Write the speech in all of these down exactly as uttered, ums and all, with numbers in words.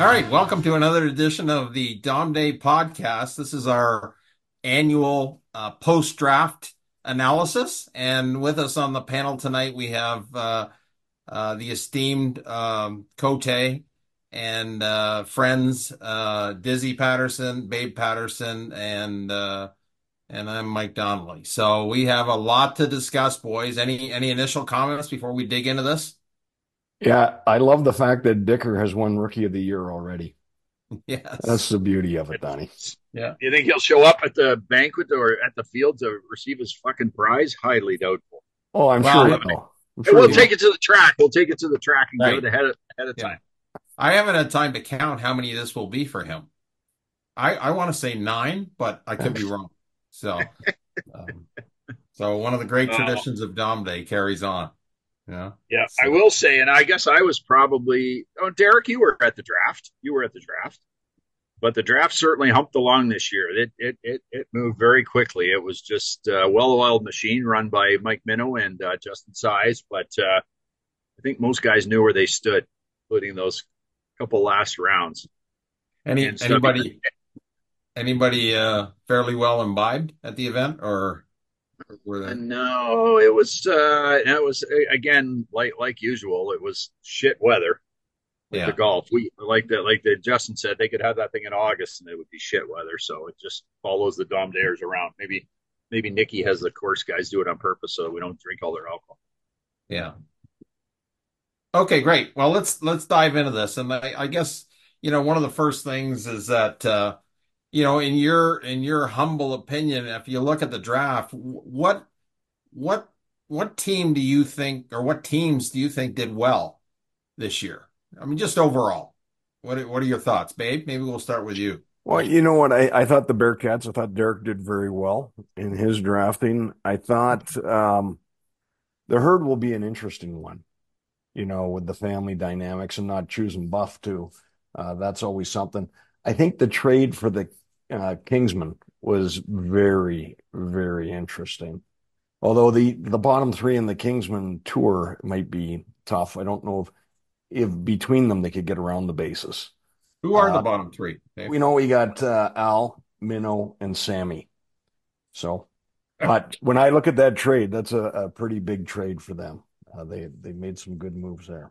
All right, welcome to another edition of the Dom Day podcast. This is our annual uh, post-draft analysis, and with us on the panel tonight we have uh, uh, the esteemed um, Cote and uh, friends uh, Dizzy Patterson, Babe Patterson, and uh, and I'm Mike Donnelly. So we have a lot to discuss, boys. Any any initial comments before we dig into this? Yeah, I love the fact that Dicker has won Rookie of the Year already. That's Yes. the beauty of it, Donnie. Yeah. Do you think he'll show up at the banquet or at the field to receive his fucking prize? Highly doubtful. Oh, I'm sure he Well, will. I'm And sure we'll he take will. it to the track. We'll take it to the track and give right. it ahead of, ahead of Yeah. time. I haven't had time to count how many this will be for him. I, I want to say nine, but I could be wrong. So, um, so one of the great Uh, traditions of Dom Day carries on. Yeah. yeah, I So, will say, and I guess I was probably, oh, Derek, you were at the draft. You were at the draft. But the draft certainly humped along this year. It it it, it moved very quickly. It was just a well-oiled machine run by Mike Minnow and uh, Justin Size. But uh, I think most guys knew where they stood, including those couple last rounds. any And Stubby, anybody anybody uh, fairly well imbibed at the event, or were uh, they? no, it was uh, it was uh, again like like usual. It was shit weather with the Yeah. golf. We like that, like the Justin said, they could have that thing in August and it would be shit weather. So it just follows the Dom Dayers around. Maybe maybe Nikki has the course guys do it on purpose so we don't drink all their alcohol. Yeah. Okay, great. Well, let's let's dive into this. And I, I guess, you know, one of the first things is that uh, you know, in your in your humble opinion, if you look at the draft, what what what team do you think, or what teams do you think did well this year? I mean, just overall. What are, what are your thoughts, Babe? Maybe we'll start with you. Well, you know what? I, I thought the Bearcats, I thought Derek did very well in his drafting. I thought um, the herd will be an interesting one, you know, with the family dynamics and not choosing Buff too. Uh, that's always something. I think the trade for the uh, Kingsman was very, very interesting. Although the the bottom three in the Kingsman tour might be tough. I don't know if if between them they could get around the bases. Who are the Uh, bottom three, Babe? we know we got uh, Al, Minnow, and Sammy. So, but when I look at that trade, that's a, a pretty big trade for them. Uh, they they made some good moves there.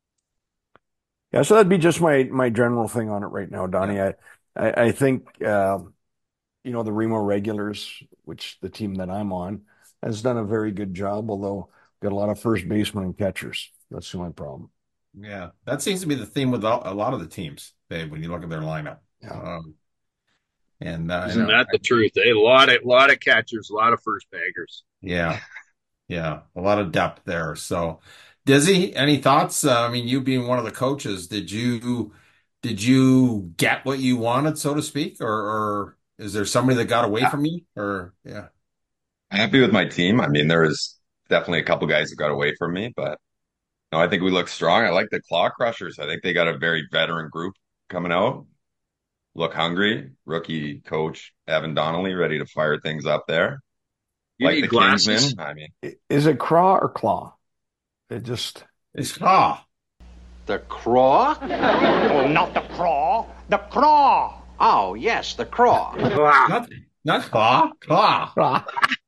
Yeah, so that'd be just my my general thing on it right now, Yeah. Donnie. I I, I think uh, you know the Remo Regulars, which the team that I'm on, has done a very good job. Although got a lot of first basemen and catchers. That's the only problem. Yeah. That seems to be the theme with a a lot of the teams, Babe, when you look at their lineup. Yeah. Um, and uh, I Isn't know. that the truth? A lot of lot of catchers, a lot of first baggers. Yeah. Yeah, a lot of depth there. So, Dizzy, any thoughts? Uh, I mean, you being one of the coaches, did you did you get what you wanted, so to speak, or, or is there somebody that got away Yeah, from you? Or yeah, happy with my team. I mean, there was definitely a couple guys that got away from me, but no, I think we look strong. I like the Claw Crushers. I think they got a very veteran group coming out. Look hungry. Rookie coach Evan Donnelly ready to fire things up there. You Like need the glasses. Kingsmen. I mean, Is it Craw or Claw? It just it's ah, The craw? Oh, not the craw, the craw. Oh, yes, the craw. Ah, not not claw, claw. Craw.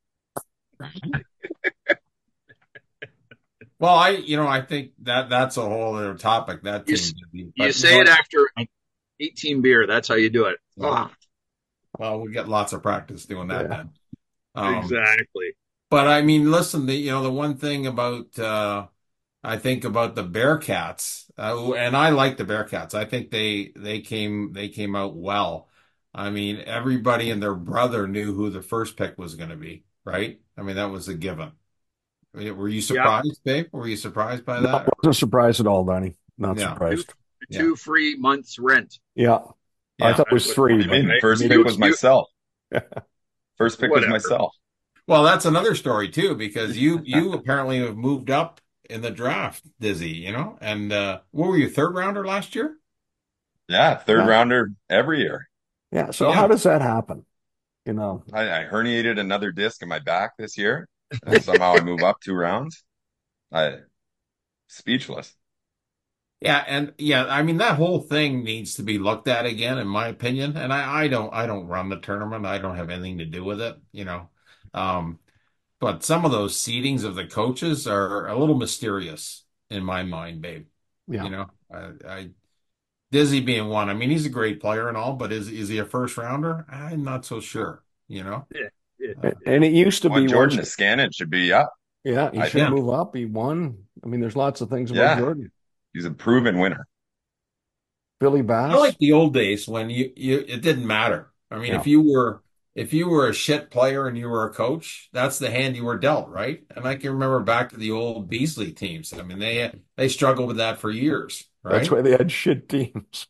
Well, I you know I think that that's a whole other topic. That you team, Dizzy. you But you say know, it after eighteen beer. That's how you do it. well, Ah, well, we get lots of practice doing that Yeah. then. Um, exactly. but I mean, listen, the you know the one thing about uh I think about the Bearcats, uh, and I like the Bearcats. I think they they came they came out well. I mean, everybody and their brother knew who the first pick was going to be, right? I mean, that was a given. I mean, were you Yeah, surprised, babe? Were you surprised by No, that? wasn't surprised at all, Donnie. Not Yeah, two surprised. yeah, two free months rent. Yeah. I yeah. thought it That's was what three, I but mean, right? first maybe pick You was you myself. First pick was whatever. myself. Well, that's another story too, because you you apparently have moved up in the draft, Dizzy. You know, and uh, what were you, third rounder last year? Yeah, third yeah. rounder every year. Yeah. So how Yeah. does that happen? You know, I, I herniated another disc in my back this year, and somehow I move up two rounds. I speechless. Yeah, and yeah, I mean that whole thing needs to be looked at again, in my opinion. And I, I don't I don't run the tournament. I don't have anything to do with it, you know. Um, but some of those seedings of the coaches are a little mysterious in my mind, babe. Yeah. You know, I, I Dizzy being one. I mean, he's a great player and all, but is is he a first rounder? I'm not so sure, you know. Yeah, yeah, Uh, yeah. And it used to Well, be Jordan once, Niskanen should be up, yeah, he I should yeah. think. move up. He won. I mean, there's lots of things about Yeah, Jordan. he's a proven winner. Billy I Bass. like the old days when you, you it didn't matter. I mean, Yeah. if you were if you were a shit player and you were a coach, that's the hand you were dealt, right? And I can remember back to the old Beasley teams. I mean, they they struggled with that for years, That's right? why they had shit teams.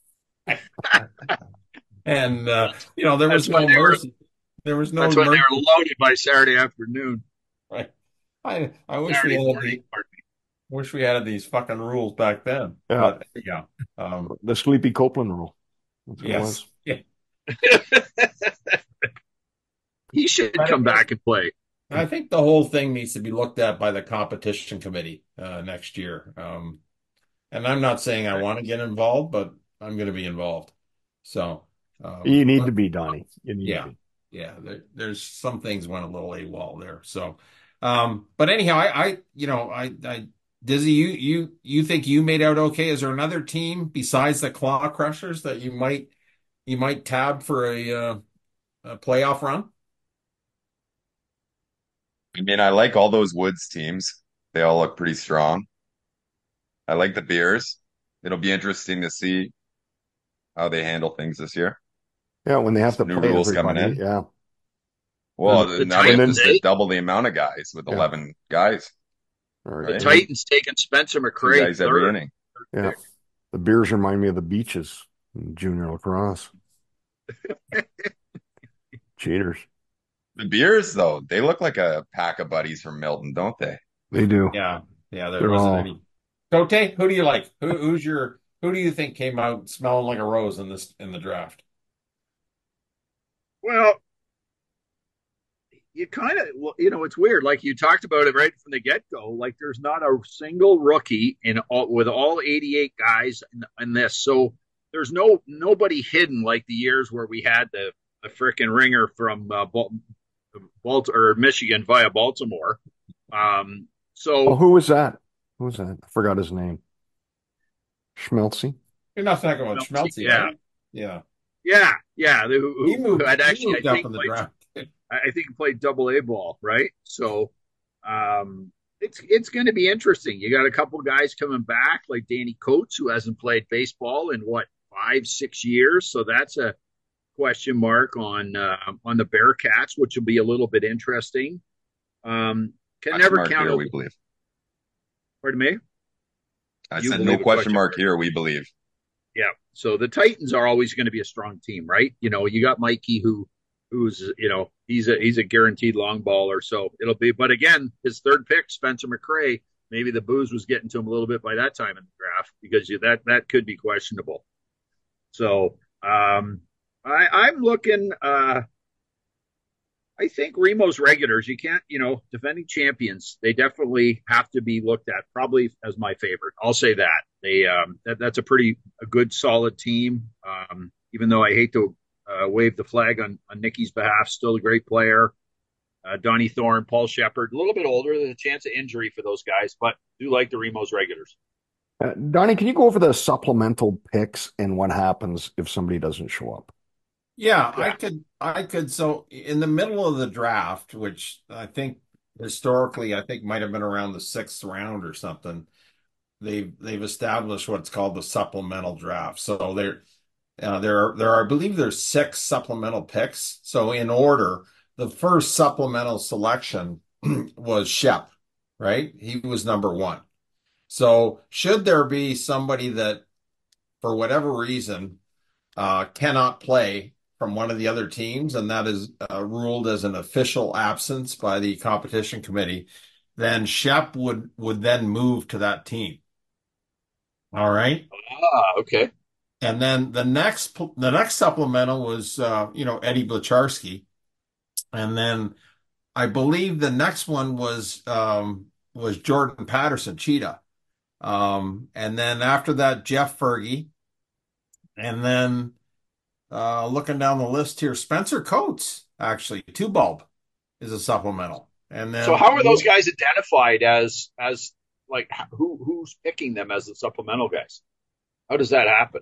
And uh, you know, there was That's when no they were. mercy. There was no That's when they were mercy, loaded by Saturday afternoon, right? I I wish we Saturday had morning. the wish we had these fucking rules back then. Yeah. But yeah. Um, The Sleepy Copeland rule. That's what it yes. was. Yeah. He should But come it- back and play. I think the whole thing needs to be looked at by the competition committee uh, next year. Um, and I'm not saying I want to get involved, but I'm going to be involved. So, um, You need but- to be, Donnie. You need yeah, to be. yeah. There, there's some things went a little AWOL there. So, um, but anyhow, I, I, you know, I, I, Dizzy, you, you, you think you made out okay? Is there another team besides the Claw Crushers that you might, you might tab for a, uh, a playoff run? I mean, I like all those Woods teams. They all look pretty strong. I like the Beers. It'll be interesting to see how they handle things this year. Yeah, when they have to Some new play rules coming everybody. in. Yeah. Well, The now they have to Titans, eh? sit double the amount of guys with Yeah. eleven guys, Or, The Right. Titans taking Spencer two McRae guys every third. inning. yeah. The Beers remind me of the beaches in junior lacrosse. Cheaters. The Beers, though, they look like a pack of buddies from Milton, don't they? They do. Yeah, yeah, there They're wasn't all- any. Tote, who do you like? Who, who's your? Who do you think came out smelling like a rose in this in the draft? Well, you kind of, well, you know, it's weird. Like you talked about it right from the get go. Like there's not a single rookie in all with all eighty-eight guys in, in this. So there's no nobody hidden like the years where we had the the frickin' ringer from uh, Bal- Baltimore or Michigan via Baltimore. Um, so Oh, who was that? Who was that? I forgot his name. Schmelzy. You're not talking about Schmelzy, Schmelzy, yeah. right? Yeah, yeah, yeah, who, who, he moved. who had he actually moved I up think in the played, draft. I I think he played double A ball, right? So um, it's it's going to be interesting. You got a couple guys coming back, like Danny Coates, who hasn't played baseball in what five, six years. So that's a question mark on uh, on the Bearcats, which will be a little bit interesting. Um, can Question never mark count here, out. we believe. Pardon me. I You said believe no a question question mark mark. here, we believe. Yeah. So the Titans are always going to be a strong team, right? You know, you got Mikey who who's, you know, he's a he's a guaranteed long baller. So it'll be, but again, his third pick, Spencer McRae, maybe the booze was getting to him a little bit by that time in the draft because you, that that could be questionable. So um I I'm looking uh I think Remo's regulars, you can't, you know, defending champions, they definitely have to be looked at probably as my favorite. I'll say that. They um that, that's a pretty a good solid team. Um even though I hate to uh, wave the flag on, on Nikki's behalf, still a great player. Uh, Donnie Thorne, Paul Shepard, a little bit older, there's a chance of injury for those guys, but do like the Remo's regulars. Uh, Donnie, can you go over the supplemental picks and what happens if somebody doesn't show up? Yeah, I Yeah. could, I could. So in the middle of the draft, which I think historically, I think might have been around the sixth round or something, they've they've established what's called the supplemental draft. So there, uh, there are there are, I believe there's six supplemental picks. So in order, the first supplemental selection was Shep, right? He was number one. So should there be somebody that, for whatever reason, uh, cannot play from one of the other teams, and that is uh, ruled as an official absence by the competition committee, then Shep would would then move to that team. All right. Ah, okay. And then the next the next supplemental was uh, you know, Eddie Blacharski. And then I believe the next one was um, was Jordan Patterson, Cheetah. Um, and then after that, Jeff Fergie. And then uh, looking down the list here, Spencer Coates, actually, two bulb is a supplemental. And So then how are those guys identified as as like who who's picking them as the supplemental guys? How does that happen?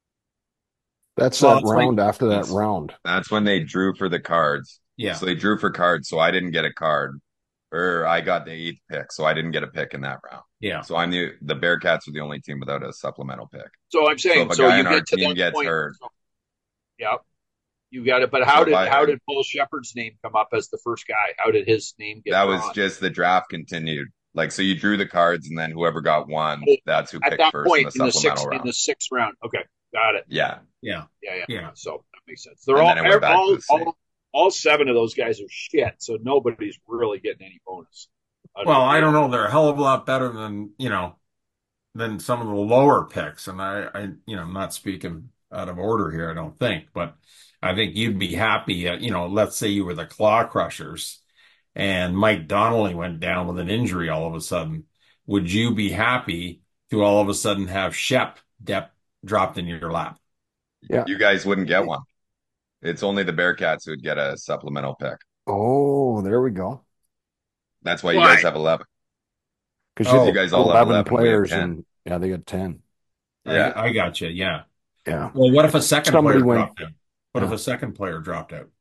That's Well, that it's like round after that That's round. that's when they drew for the cards. yeah, So they drew for cards, so I didn't get a card, or I got the eighth pick, so I didn't get a pick in that round. yeah. So I'm the the Bearcats are the only team without a supplemental pick. So I'm So saying, if a so guy you on our get to team that gets point. hurt, So, yeah, you got it. But so how if did I how did Paul Shepard's name come up as the first guy? How did his name get that was drawn? just the draft continued. Like so you drew the cards and then whoever got one, Oh, that's who at picked that first in point the in the supplemental sixth in round. the sixth round. Okay, got it. Yeah. Yeah. Yeah, yeah. Yeah. So that makes sense. They're And all then it went back to all, the same. all all seven of those guys are shit. So nobody's really getting any bonus. out of Well, the I don't deal. know. They're a hell of a lot better than, you know, than some of the lower picks. And I, I, you know, I'm not speaking out of order here, I don't think, but I think you'd be happy, uh, you know, let's say you were the Claw Crushers and Mike Donnelly went down with an injury all of a sudden. Would you be happy to all of a sudden have Shep Depp dropped in your lap? Yeah. You guys wouldn't get one. It's only the Bearcats who would get a supplemental pick. Oh, there we go. That's why you Why? guys have eleven. Because Oh, You guys all have eleven eleven. We have players, ten. and yeah, they got ten. Yeah. I, I got you. Yeah. Yeah. Well, what if a second Somebody player went- dropped out? What if Yeah. a second player dropped out?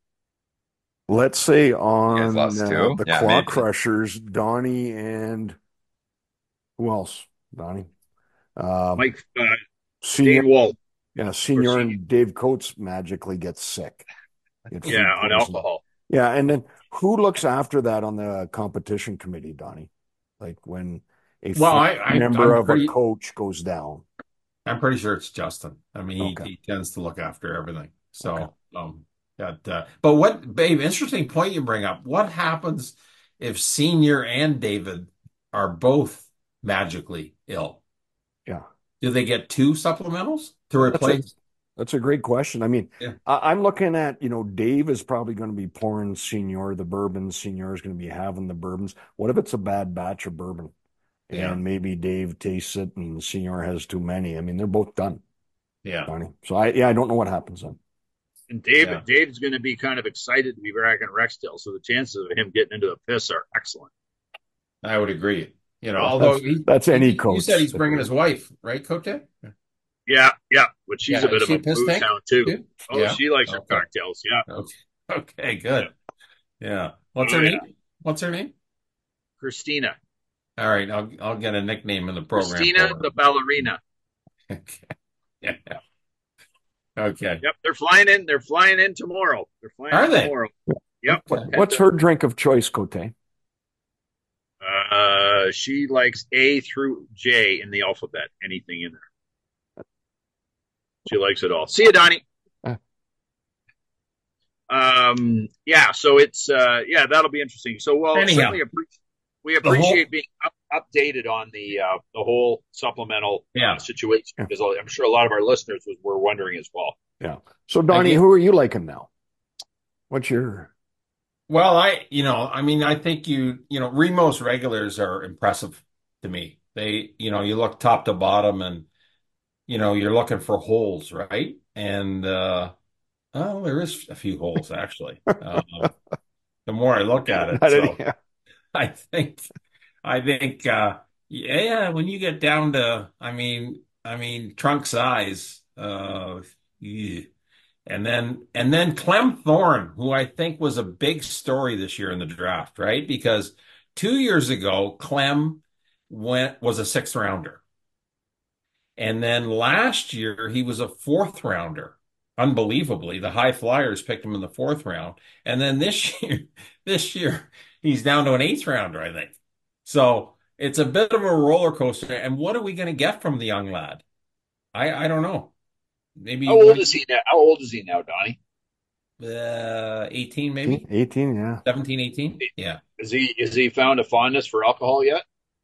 Let's say on lost uh, two? the Yeah, Claw maybe. Crushers, Donnie and who else? Donnie. Um, Mike uh, Senior, Dane Wall. yeah, Senior Senior. and Dave Coates magically gets sick. Get food Yeah, on poisoning. alcohol. Yeah, and then who looks after that on the competition committee, Donnie? Like when a Well, I, I, member I'm of pretty, a coach goes down. I'm pretty sure it's Justin. I mean, he, Okay. he tends to look after everything. So, Okay. um, that, uh, but what, babe, interesting point you bring up. What happens if Senior and David are both magically ill? Yeah. Do they get two supplementals to That's replace? That's a great question. I mean, Yeah. I, I'm looking at, you know, Dave is probably going to be pouring Senior the bourbons. Senior is going to be having the bourbons. What if it's a bad batch of bourbon? And Yeah. maybe Dave tastes it and Senior has too many. I mean, they're both done, Yeah. Donnie. So I, yeah, I don't know what happens then. And Dave, Yeah. Dave's going to be kind of excited to be back in Rexdale, so the chances of him getting into the piss are excellent. I would agree. You know, Well, although that's- he, that's any he- you coach. said he's bringing his wife, right, Cote? Yeah, yeah, but she's Yeah, a bit is of she a a piss booze tank, hound too. too? Oh, Yeah. she likes her Okay. cocktails. Yeah, Okay. Okay, good. Yeah. What's Oh, her yeah. name? What's her name? Christina, All right, I'll I'll get a nickname in the program. Christina for her. the ballerina. Okay. Yeah. Okay. Yep, they're flying in. They're flying in tomorrow. They're flying Are in they? tomorrow. Yep. Okay. What's her drink of choice, Cote? Uh, she likes A through J in the alphabet. Anything in there. She likes it all. See you, Donnie. Uh. Um. Yeah. So it's uh. Yeah, that'll be interesting. So well, Anyhow. certainly appre- we The whole- appreciate being up, updated on the uh the whole supplemental Yeah. uh, situation Yeah. because I'm sure a lot of our listeners was, were wondering as well. Yeah. So, Donnie, Again- who are you liking now? What's your. Well, I, you know, I mean, I think you, you know, Remos regulars are impressive to me. They, you know, you look top to bottom and, you know, you're looking for holes, right? And, uh, oh, there is a few holes actually. Uh, the more I look at it, so Yeah. I think, I think, uh, yeah, when you get down to, I mean, I mean, trunk size, uh, yeah. And then and then Clem Thorne, who I think was a big story this year in the draft, right? Because two years ago, Clem went was a sixth rounder. And then last year he was a fourth rounder. Unbelievably, the high flyers picked him in the fourth round. And then this year, this year he's down to an eighth rounder, I think. So it's a bit of a roller coaster. And what are we going to get from the young lad? I I don't know. Maybe How old is he now? How old is he now, Donnie? Uh, eighteen, maybe eighteen, yeah. seventeen, eighteen. Yeah. Is he is he found a fondness for alcohol yet?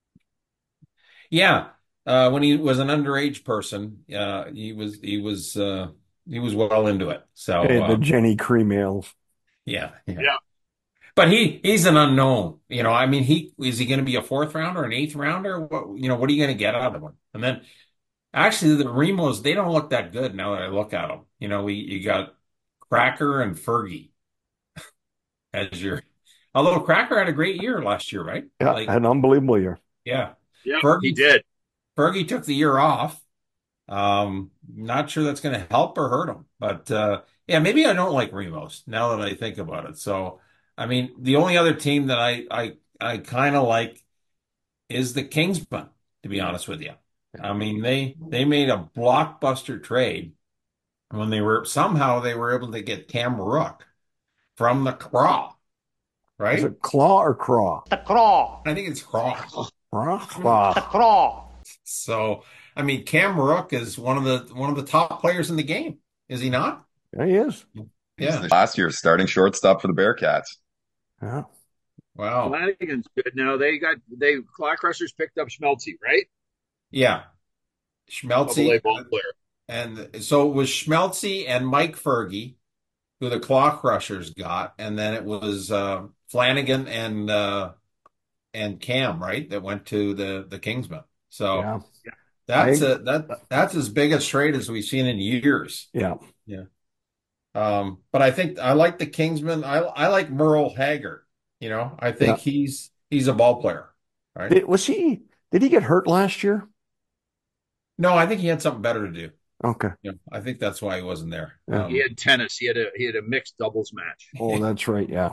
Yeah. Uh, when he was an underage person, uh, he was, he was, uh, he was well into it. So, Hey, the uh, Jenny Cream Ales. yeah, yeah. Yeah. But he he's an unknown. You know, I mean, he is he going to be a fourth rounder, an eighth rounder? What you know, what are you going to get out of him? And then actually the Remos, they don't look that good now that I look at them. You know, we you got Cracker and Fergie as your although Cracker had a great year last year, right? Yeah, Like, an unbelievable year. yeah. Yeah, he Fergie did. Fergie took the year off. Um, not sure that's going to help or hurt him, but uh, yeah, maybe I don't like Remos now that I think about it. So, I mean, the only other team that I I I kind of like is the Kingsmen, to be honest with you. I mean, they they made a blockbuster trade when they were somehow they were able to get Cam Rook from the Craw, Is right? it claw or craw? The craw. I think it's Craw. Craw? The Claw. craw. So, I mean, Cam Rook is one of the one of the top players in the game, is he not? Yeah, he is. He's Yeah. the last year starting shortstop for the Bearcats. Yeah. Wow. Flanagan's good now. They got they Claw Crushers picked up Schmeltzy, right? Yeah. Double A Schmeltzy. ball player. And so it was Schmeltzy and Mike Fergie, who the Claw Crushers got, and then it was uh, Flanagan and uh, and Cam, right, that went to the the Kingsmen. So Yeah. that's I- a that that's as big a trade as we've seen in years. Yeah. Yeah. Um, but I think I like the Kingsmen. I I like Merle Haggard. You know, I think he's he's a ball player, right? Did, was he, did he get hurt last year? No, I think he had something better to do. Okay. Yeah, I think that's why he wasn't there. Yeah. Um, He had tennis. He had a he had a mixed doubles match. Oh, that's right. Yeah.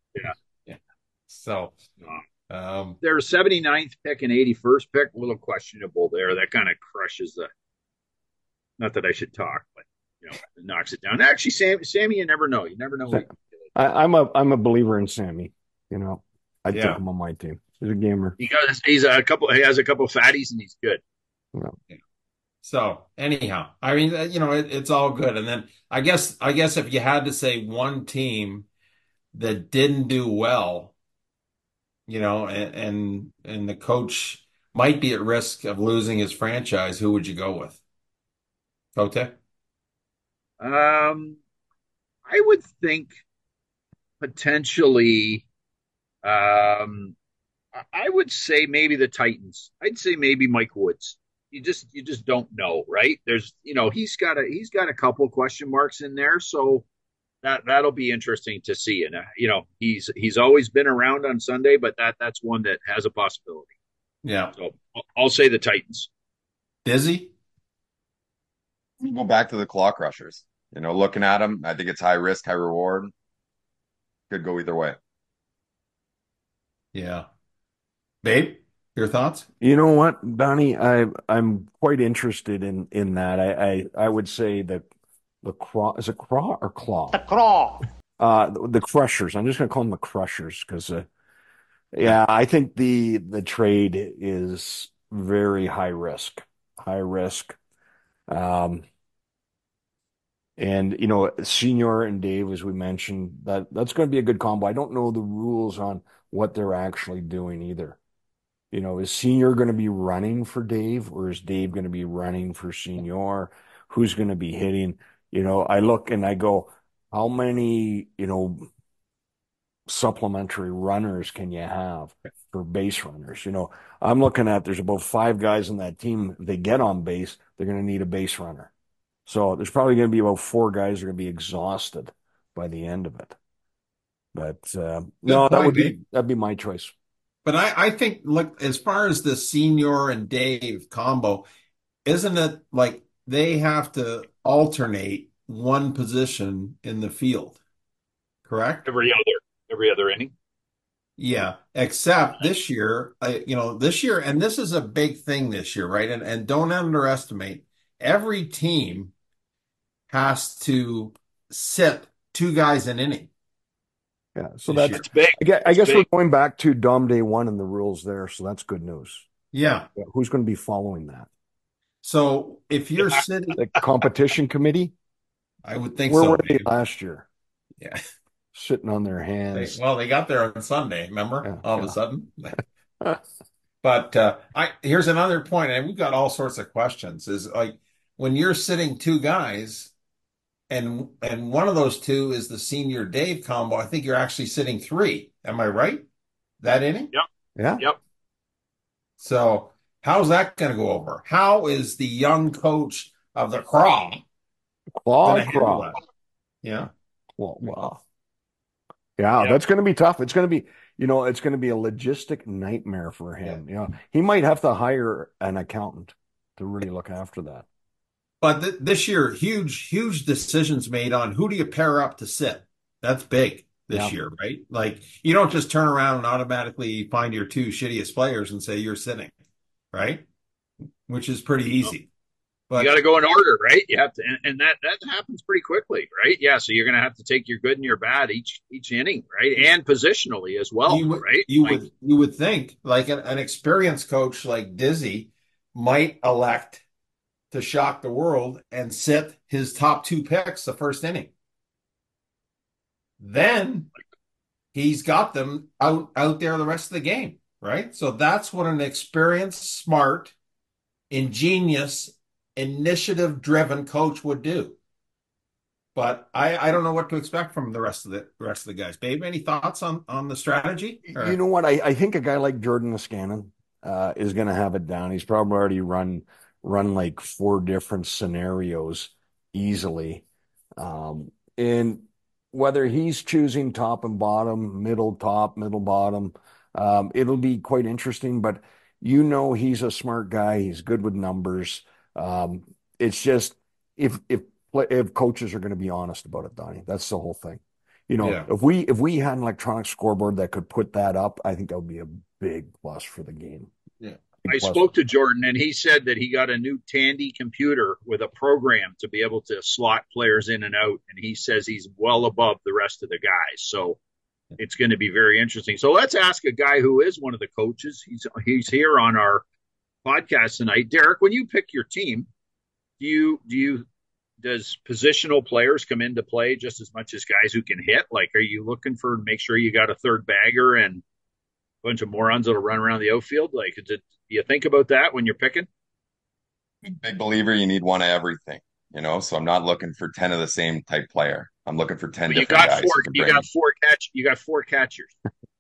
so, um, Their seventy-ninth pick and eighty-first pick, a little questionable there. That kind of crushes the. Not that I should talk, but you know, it knocks it down. Actually, Sam, Sammy, you never know. You never know. Sa- I, I'm a I'm a believer in Sammy. You know, I Yeah. took him on my team. He's a gamer. He got he's a couple. He has a couple of fatties, and he's good. so anyhow, I mean, uh, you know, it, it's all good. And then I guess I guess if you had to say one team that didn't do well, you know, and and, and the coach might be at risk of losing his franchise, who would you go with? Cote? Um, I would think potentially. Um, I- I would say maybe the Titans. I'd say maybe Mike Woods. You just you just don't know, right? There's you know he's got a he's got a couple question marks in there, so that that'll be interesting to see. And uh, you know he's he's always been around on Sunday, but that that's one that has a possibility. Yeah. So I'll, I'll say the Titans. Dizzy? We go back to the Claw Crushers. You know, looking at them, I think it's high risk, high reward. Could go either way. Yeah. Babe, your thoughts? You know what, Donnie? I I'm quite interested in in that. I I, I would say that the craw is it craw or claw? The craw. Uh, the, the Crushers. I'm just gonna call them the Crushers because uh, yeah, I think the the trade is very high risk, high risk. Um, and you know, Senior and Dave, as we mentioned, that that's going to be a good combo. I don't know the rules on what they're actually doing either. You know, is Senior going to be running for Dave, or is Dave going to be running for Senior? Who's going to be hitting? You know, I look and I go, how many, you know, supplementary runners can you have for base runners? You know, I'm looking at there's about five guys in that team. If they get on base, they're going to need a base runner. So there's probably going to be about four guys that are going to be exhausted by the end of it. But uh, no, that point, would be Dave. that'd be my choice. But I, I think, look, as far as the Senior and Dave combo, isn't it like they have to alternate one position in the field, correct? Every other every other inning. Yeah, except this year, I, you know, this year, and this is a big thing this year, right? And and don't underestimate, every team has to sit two guys an inning Yeah, so this that's year. It's big. I guess, I It's guess we're big. going back to Dom Day One and the rules there, so that's good news. Yeah. Yeah, who's going to be following that? So if you're Yeah. sitting, The competition committee? I would think Where so. were they Dave. last year? Yeah. Sitting on their They, hands. well, they got there on Sunday, remember? Yeah, All of yeah. a sudden. But uh, I here's another point, and we've got all sorts of questions. Is like when you're sitting two guys, and and one of those two is the senior Dave combo. I think you're actually sitting three. Am I right? That inning? Yep. Yeah. Yep. So how's that going to go over? How is the young coach of the Craw Claw going to handle craw. that? Yeah. Well, well. Yeah, Yep. that's going to be tough. It's going to be, you know, it's going to be a logistic nightmare for him. You know, he might have to hire an accountant to really look after that. But th this year, huge, huge decisions made on who do you pair up to sit. That's big this Yeah. year, right? Like you don't just turn around and automatically find your two shittiest players and say you're sitting, right? Which is pretty easy. You But got to go in order, right? You have to, and, and that that happens pretty quickly, right? Yeah, so you're going to have to take your good and your bad each each inning, right? And positionally as well, you would right? you Like, would you would think like an, an experienced coach like Dizzy might elect to shock the world and sit his top two picks the first inning. Then he's got them out out there the rest of the game, right? So that's what an experienced, smart, ingenious, initiative-driven coach would do. But I, I don't know what to expect from the rest of the rest of the guys. Babe, any thoughts on on the strategy? Or- You know what? I, I think a guy like Jordan Niskanen uh, is going to have it down. He's probably already run run like four different scenarios easily. Um, and whether he's choosing top and bottom, middle top, middle bottom, um, it'll be quite interesting. But you know, he's a smart guy. He's good with numbers. Um, it's just if if if coaches are going to be honest about it, Donnie, that's the whole thing. You know, Yeah. if we if we had an electronic scoreboard that could put that up, I think that would be a big plus for the game. Yeah. Big I plus. spoke to Jordan, and he said that he got a new Tandy computer with a program to be able to slot players in and out, and he says he's well above the rest of the guys. So it's going to be very interesting. So let's ask a guy who is one of the coaches. He's he's here on our podcast tonight. Derek, when you pick your team, do you do you does positional players come into play just as much as guys who can hit? Like, are you looking for make sure you got a third bagger and a bunch of morons that'll run around the outfield? Like, is it, do you think about that when you're picking? Big believer, you need one of everything, you know. So I'm not looking for ten of the same type player. I'm looking for ten But you different got guys four. who can You bring. got four catch. You got four catchers.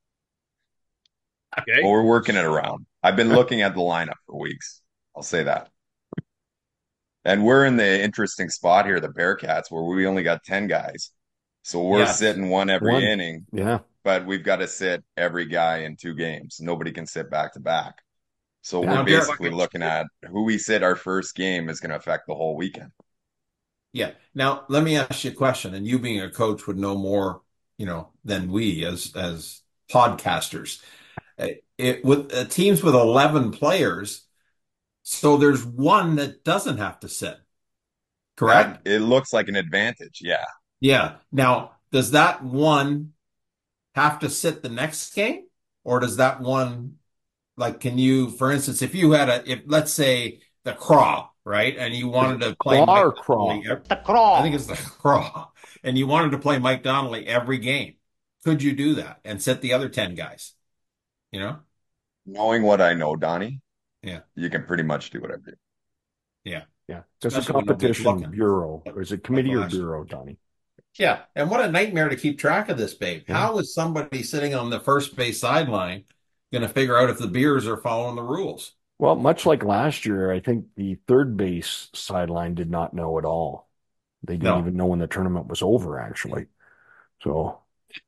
Okay. Well, we're working it around. I've been looking at the lineup for weeks. I'll say that. And we're in the interesting spot here, the Bearcats, where we only got ten guys. So we're Yes. sitting one every One. inning, Yeah. but we've got to sit every guy in two games. Nobody can sit back to back. So Yeah. we're Derek- basically looking at who we sit our first game is going to affect the whole weekend. Yeah. Now, let me ask you a question, and you being a coach would know more, you know, than we as as podcasters. Uh, It with uh, teams with eleven players, so there's one that doesn't have to sit, correct? That, it looks like an advantage. Yeah. Yeah. Now, does that one have to sit the next game, or does that one, like, can you, for instance, if you had a, if let's say the Craw, right, and you wanted to play Claw or Mike Craw? Donnelly ev- The craw. I think it's the Craw, and you wanted to play Mike Donnelly every game, could you do that and sit the other ten guys? You know? Knowing what I know, Donnie, Yeah. you can pretty much do whatever. Yeah. Yeah. There's a Especially when nobody's competition looking. bureau, or is it committee or last year. bureau, Donnie? Yeah. And what a nightmare to keep track of this, babe. Yeah. How is somebody sitting on the first base sideline going to figure out if the Beers are following the rules? Well, much like last year, I think the third base sideline did not know at all. They didn't No. even know when the tournament was over, actually. So,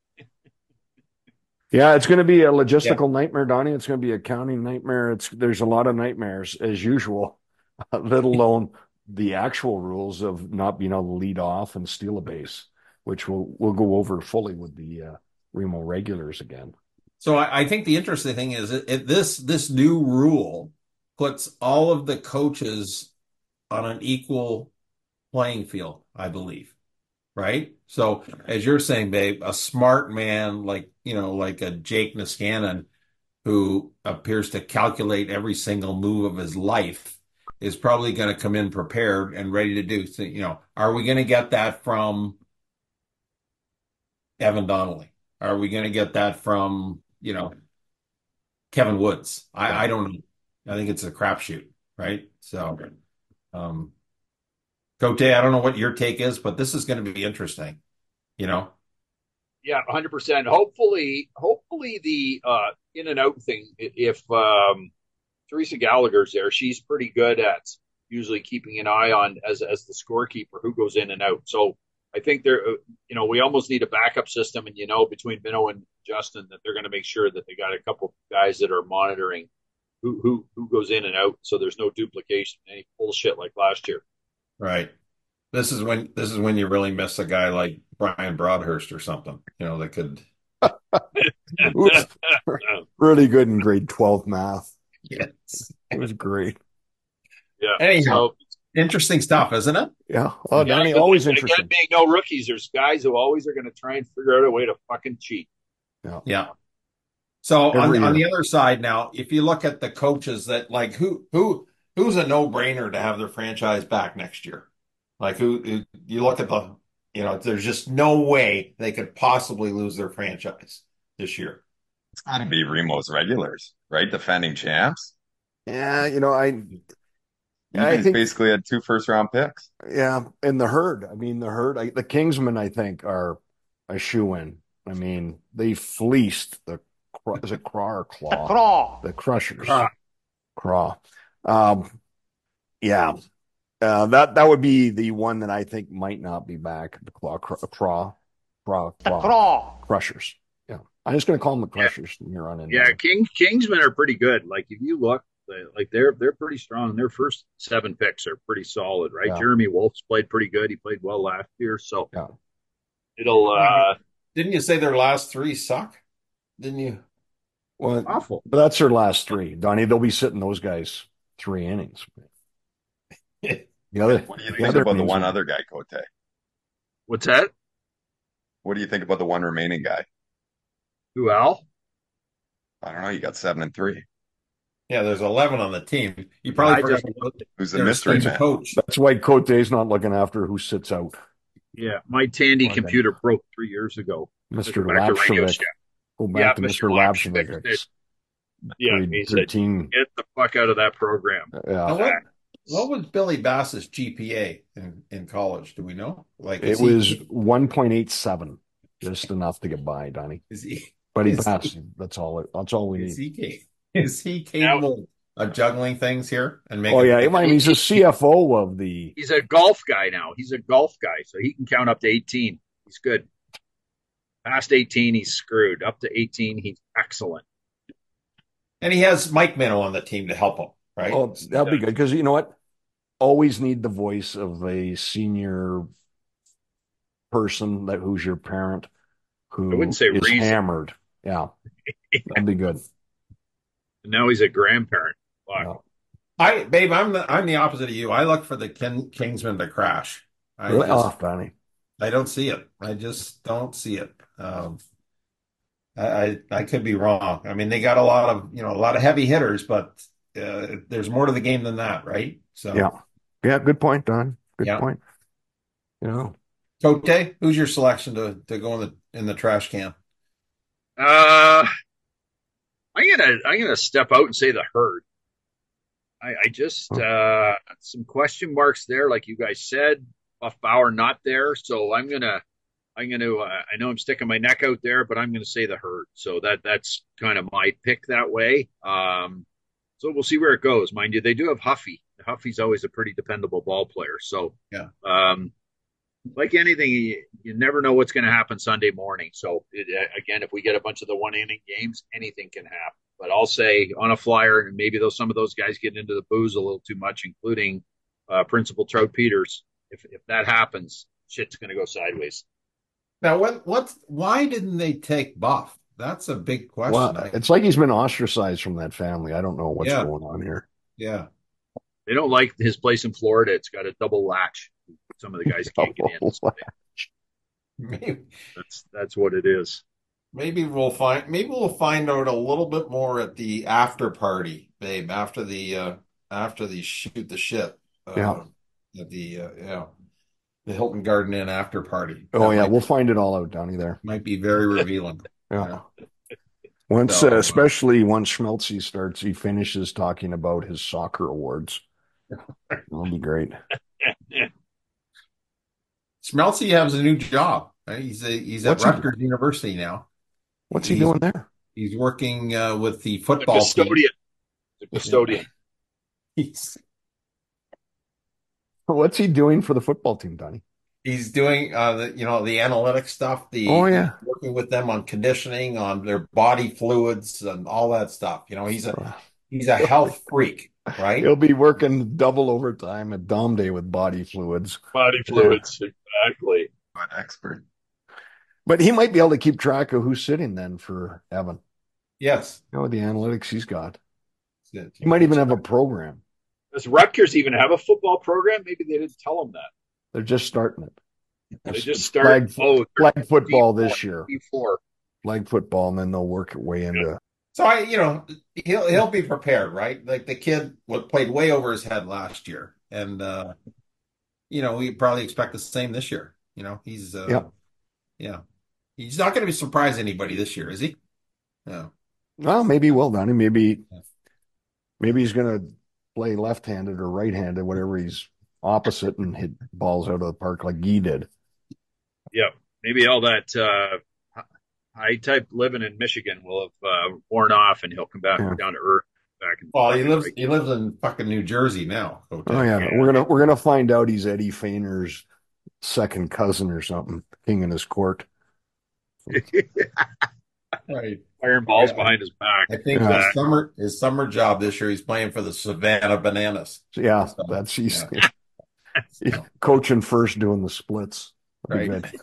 yeah, it's going to be a logistical nightmare, Donnie. It's going to be a counting nightmare. It's there's a lot of nightmares as usual, let alone the actual rules of not being able to lead off and steal a base, which we'll we'll go over fully with the uh, Remo regulars again. So I, I think the interesting thing is it, it, this this new rule puts all of the coaches on an equal playing field, I believe, right? So as you're saying, babe, a smart man like, you know, like a Jake Niskanen who appears to calculate every single move of his life is probably going to come in prepared and ready to do. So, you know, are we going to get that from Evan Donnelly? Are we going to get that from, you know, Kevin Woods? I, I don't know. I think it's a crapshoot, right? So, um, Cote, I don't know what your take is, but this is going to be interesting. You know? Yeah, one hundred percent. Hopefully, hopefully the uh, in and out thing. If um, Teresa Gallagher's there, she's pretty good at usually keeping an eye on as as the scorekeeper who goes in and out. So I think there, you know, we almost need a backup system, and you know, between Minnow and Justin, that they're going to make sure that they got a couple guys that are monitoring who who who goes in and out, so there's no duplication, any bullshit like last year. Right. This is when this is when you really miss a guy like Brian Broadhurst or something, you know, that could. It was really good in grade twelve math. Yes. It was great. Yeah. Anyhow, So, interesting stuff, isn't it? Yeah. Oh, yeah, Donnie, always again, interesting. being no rookies, there's guys who always are going to try and figure out a way to fucking cheat. Yeah. Yeah. So on, Every on year. the other side now, if you look at the coaches that like who who who's a no-brainer to have their franchise back next year? Like who who- you look at the, you know, there's just no way they could possibly lose their franchise this year. It's got to be Remo's regulars, right? Defending champs. Yeah, you know, I You I guys think basically had two first round picks. yeah, and the herd. I mean, the herd. I, the Kingsmen, I think, are a shoe in. I mean, they fleeced the Cro- is it Craw or The Claw? Craw. The Crushers. Craw. Craw. Um, yeah, uh, that that would be the one that I think might not be back. The Claw, Craw, Craw, Craw, The Claw. Craw. Crushers. Yeah, I'm just going to call them the Yeah. Crushers from here on in. Yeah, King Kingsmen are pretty good. Like if you look, they- like they're they're pretty strong. Their first seven picks are pretty solid, right? Yeah. Jeremy Wolf's played pretty good. He played well last year, so Yeah. it'll uh Didn't you say their last three suck? Didn't you? Well, awful. but that's their last three, Donnie. They'll be sitting those guys three innings. The other, What do you the think other about the means- one other guy, Cote? What's that? What do you think about the one remaining guy? Who Al? I don't know. You got seven and three. Yeah, there's eleven on the team. You probably I forgot just- about Who's the their mystery expensive man? coach. That's why Cote's not looking after who sits out. Yeah, my Tandy Okay. computer broke three years ago. Mister Back to Radio Lapshevic. Shack. Go back Yeah, to Mister Mister Lapshevic. Lapshevic. Yeah, Grade he said, thirteen. "Get the fuck out of that program." Now, Yeah. what, what was Billy Bass's G P A in, in college? Do we know? Like, It is he- was one point eight seven. Just enough to get by, Donnie. is he But he Is- passed. That's all. it- That's all we is need. he ca- is he capable of juggling things here and making? Oh yeah, I mean, he's a C F O of the. He's a golf guy now. He's a golf guy, so he can count up to eighteen. He's good. Past eighteen, he's screwed. Up to eighteen, he's excellent. and he has Mike Minnow on the team to help him, right? Oh, that'll be good because you know what? Always need the voice of a senior person that who's your parent who I wouldn't say is reason. hammered. Yeah, that'd be good. And now he's a grandparent. Fuck. Yeah. I, babe, I'm the I'm the opposite of you. I look for the King, Kingsman to crash. I Really? just, Oh, Donnie. I don't see it. I just don't see it. Um, I, I I could be wrong. I mean, they got a lot of you know a lot of heavy hitters, but uh, there's more to the game than that, right? So, Yeah. Yeah, good point, Don. Good Yeah. point. You know, Cote, who's your selection to to go in the in the trash can? Uh, I'm gonna I'm gonna step out and say the herd. I, I just uh some question marks there, like you guys said. Buff Bauer not there, so I'm gonna I'm gonna uh, I know I'm sticking my neck out there, but I'm gonna say the herd. So that that's kind of my pick that way. Um, so we'll see where it goes. Mind you, they do have Huffy. Huffy's always a pretty dependable ball player. So Yeah. um, like anything, you, you never know what's going to happen Sunday morning. So it, again, if we get a bunch of the one inning games, anything can happen. But I'll say on a flyer, and maybe those some of those guys get into the booze a little too much, including uh, Principal Trout Peters. If if that happens, shit's going to go sideways. Now, what what why didn't they take Buff? That's a big question. well, I, it's like he's been ostracized from that family. I don't know what's Yeah. going on here. yeah. They don't like his place in Florida. It's got a double latch. Some of the guys can't get in. So Maybe, that's that's what it is. maybe we'll find maybe we'll find out a little bit more at the after party, babe. After the uh after the shoot the shit. Uh, Yeah. At the uh, yeah, the Hilton Garden Inn after party. Oh That yeah, might, we'll find it all out, Donnie. There. might be very revealing. Yeah. Once, So, uh, uh, especially once Schmeltzy starts, he finishes talking about his soccer awards. That'll be great. Smeltsy has a new job. Right? He's a, he's at What's he Rutgers University now. What's he He's doing there? he's working uh, with the The football team. custodian. The custodian. He's What's he doing for the football team, Donnie? he's doing uh, the you know the analytic stuff. The Oh yeah. working with them on conditioning, on their body fluids, and all that stuff. You know, he's a he's a health freak, right? He'll be working double overtime at Dom Day with body fluids. Body fluids, exactly. An expert. But he might be able to keep track of who's sitting then for Evan. Yes. You know, with the analytics he's got. He might even have a program. Does Rutgers even have a football program? Maybe they didn't tell them that. They're just starting it. They It's just started. flag, Oh, flag football this year. Before. Flag football, and then they'll work it way into. So I, you know, he'll he'll be prepared, right? Like the kid wa- played way over his head last year, and uh, you know we probably expect the same this year. You know, he's uh, Yeah. yeah, he's not going to be surprise anybody this year, is he? No. Well, maybe he will, Donnie. Maybe, Yeah. maybe he's going to play left-handed or right-handed, whatever he's opposite, and hit balls out of the park like Guy did. Yeah, maybe all that uh, high type living in Michigan will have uh, worn off, and he'll come back Yeah. down to earth. Back in Well, he lives he lives in fucking New Jersey now. Oh yeah, we're gonna we're gonna find out he's Eddie Feiner's second cousin or something, king in his court. Right. Iron balls Yeah. behind his back. I think Yeah. his summer his summer job this year he's playing for the Savannah Bananas. So, yeah, So, that's he's yeah. coaching first, doing the splits. That'd be Right. good.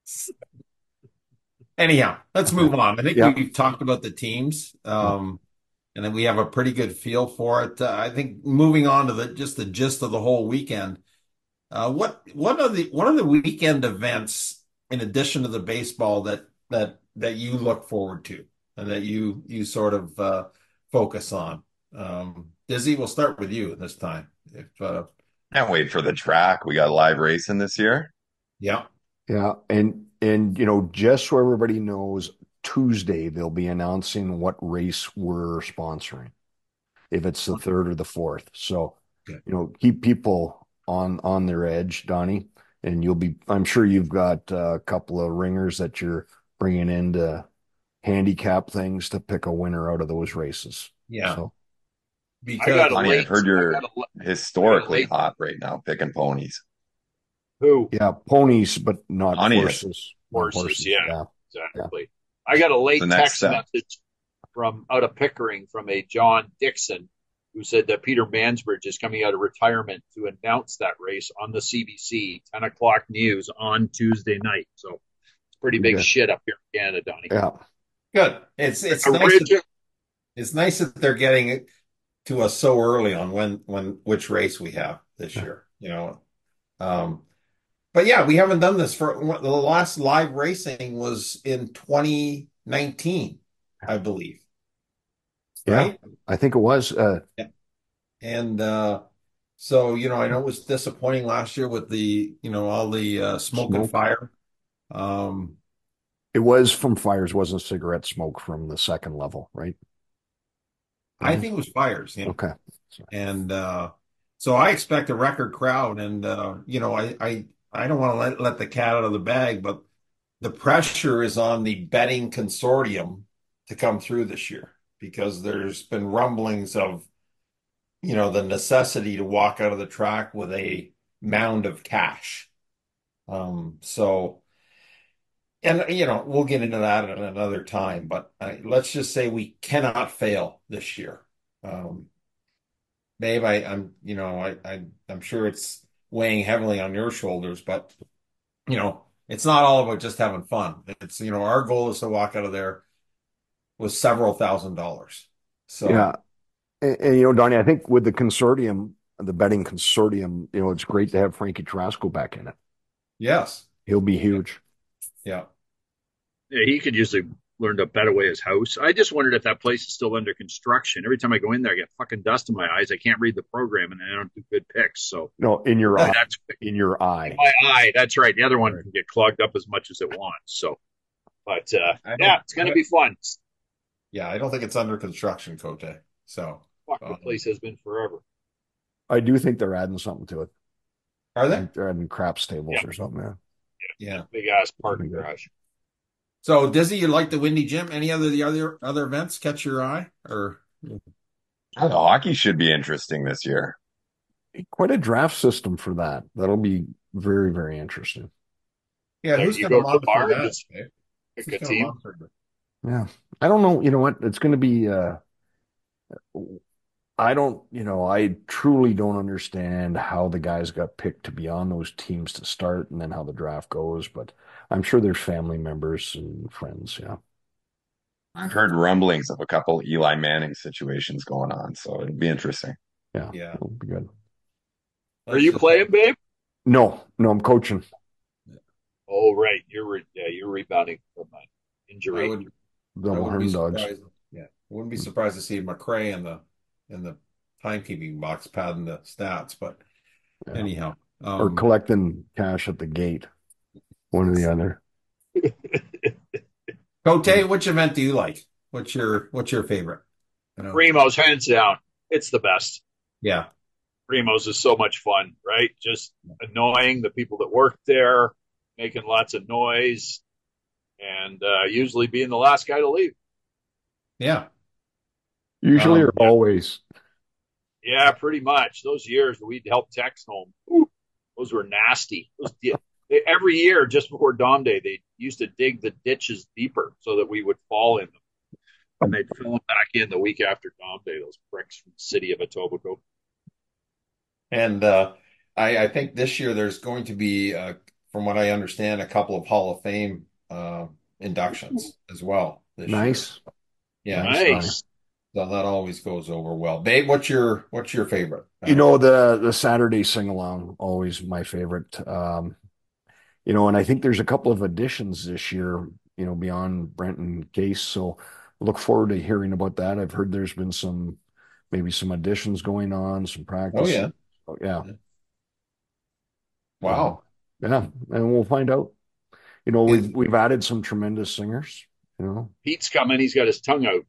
Anyhow, let's move on. I think Yeah. we've talked about the teams, um, and then we have a pretty good feel for it. Uh, I think moving on to the just the gist of the whole weekend. Uh, what what are the what are the weekend events in addition to the baseball that that that you look forward to and that you you sort of uh, focus on? Um, Dizzy, we'll start with you this time. If uh, Can't wait for the track. We got live racing this year. yeah, Yeah, and and you know, just so everybody knows, Tuesday they'll be announcing what race we're sponsoring, if it's the third or the fourth. So, Good. you know, keep people on on their edge, Donnie, and you'll be. I'm sure you've got uh, a couple of ringers that you're bringing in to handicap things to pick a winner out of those races. yeah, So, because I got a Honey, late. I've heard you're I got a, historically late- hot right now picking ponies. who? yeah, ponies, but not Honey, horses. Not Horses, yeah. yeah. Exactly. I got a late The next text step. message from out of Pickering from a John Dixon who said that Peter Mansbridge is coming out of retirement to announce that race on the C B C ten o'clock news on Tuesday night. So it's pretty big Okay. shit up here in Canada, Donnie. Yeah. good. It's it's nice. Origi- That, it's nice that they're getting it to us so early on when when which race we have this year. You know, um, but yeah, we haven't done this for the last live racing was in twenty nineteen, I believe. Yeah. Right? I think it was. Uh, And uh, so, you know, I know it was disappointing last year with the, you know, all the uh, smoke, and Smoke. fire. Um, It was from fires, wasn't cigarette smoke from the second level, right? I think it was fires, yeah. Okay. And uh, so I expect a record crowd. And, uh, you know, I, I, I don't want to let, let the cat out of the bag, but the pressure is on the betting consortium to come through this year because there's been rumblings of, you know, the necessity to walk out of the track with a mound of cash. Um, so, and, you know, we'll get into that at another time, but uh, let's just say we cannot fail this year. Um, Babe, I, I'm, you know, I, I, I'm sure it's weighing heavily on your shoulders, but, you know, it's not all about just having fun. It's, you know, our goal is to walk out of there with several thousand dollars. So, Yeah. And, and, you know, Donnie, I think with the consortium, the betting consortium, you know, it's great to have Frankie Tarasco back in it. yes. He'll be huge. Yeah. Yeah, he could usually learn to bet away his house. I just wondered if that place is still under construction. Every time I go in there, I get fucking dust in my eyes. I can't read the program, and I don't do good picks. So No, in your eye. that's In your eye. my eye. That's right. The other one can get clogged up as much as it wants. So, but uh, I don't- yeah, it's going to be fun. Yeah. I don't think it's under construction, Cote. So, Fuck, the Um, place has been forever. I do think they're adding something to it. are I they? think they're adding craps tables Yeah. or something. Yeah. Yeah. Big ass parking That'd be good. garage. So, Dizzy, you like the Windy Gym? Any other the other other events catch your eye? Or The hockey should be interesting this year. Quite a draft system for that. That'll be very, very interesting. yeah, So who's you going to go to the monitor bar and that? just Dave? pick Who's a going to team. monitor that? Yeah. I don't know. You know what? It's going to be, uh, I don't, you know, I truly don't understand how the guys got picked to be on those teams to start and then how the draft goes, but I'm sure there's family members and friends. Yeah. I've heard rumblings of a couple Eli Manning situations going on, so it'd be interesting. Yeah. Yeah. It'll be good. Are you playing, babe? No, no, I'm coaching. Oh, right. You're re- yeah, you're rebounding from an I injury. would. I Double wouldn't be Horn Dogs. surprised. Yeah, I wouldn't be surprised to see McRae in the in the timekeeping box padding the stats. But Yeah. anyhow, Or um, collecting cash at the gate. One or the other. Cote, which event do you like? What's your what's your favorite? You know? Primo's hands down. It's the best. Yeah, Primo's is so much fun, right? Just annoying the people that work there, making lots of noise, and uh, usually being the last guy to leave. yeah. Usually Um, or always. Yeah, pretty much. Those years we'd help Tex home. Ooh, those were nasty. Those di- they, every year, just before Dom Day, they used to dig the ditches deeper so that we would fall in them. And they'd fill them back in the week after Dom Day, those pricks from the city of Etobicoke. And uh, I, I think this year there's going to be, uh, from what I understand, a couple of Hall of Fame uh, inductions as well this year. Nice. Yeah, Nice, Donnie. Nice. so that always goes over well. Babe, what's your what's your favorite? You know, the the Saturday sing along, always my favorite. Um, you know, and I think there's a couple of additions this year, you know, beyond Brent and Case. So look forward to hearing about that. I've heard there's been some maybe some additions going on, some practice. Oh yeah, Oh, yeah. wow. Yeah, and we'll find out. You know, Is- we've we've added some tremendous singers, you know. Pete's coming. He's got his tongue out.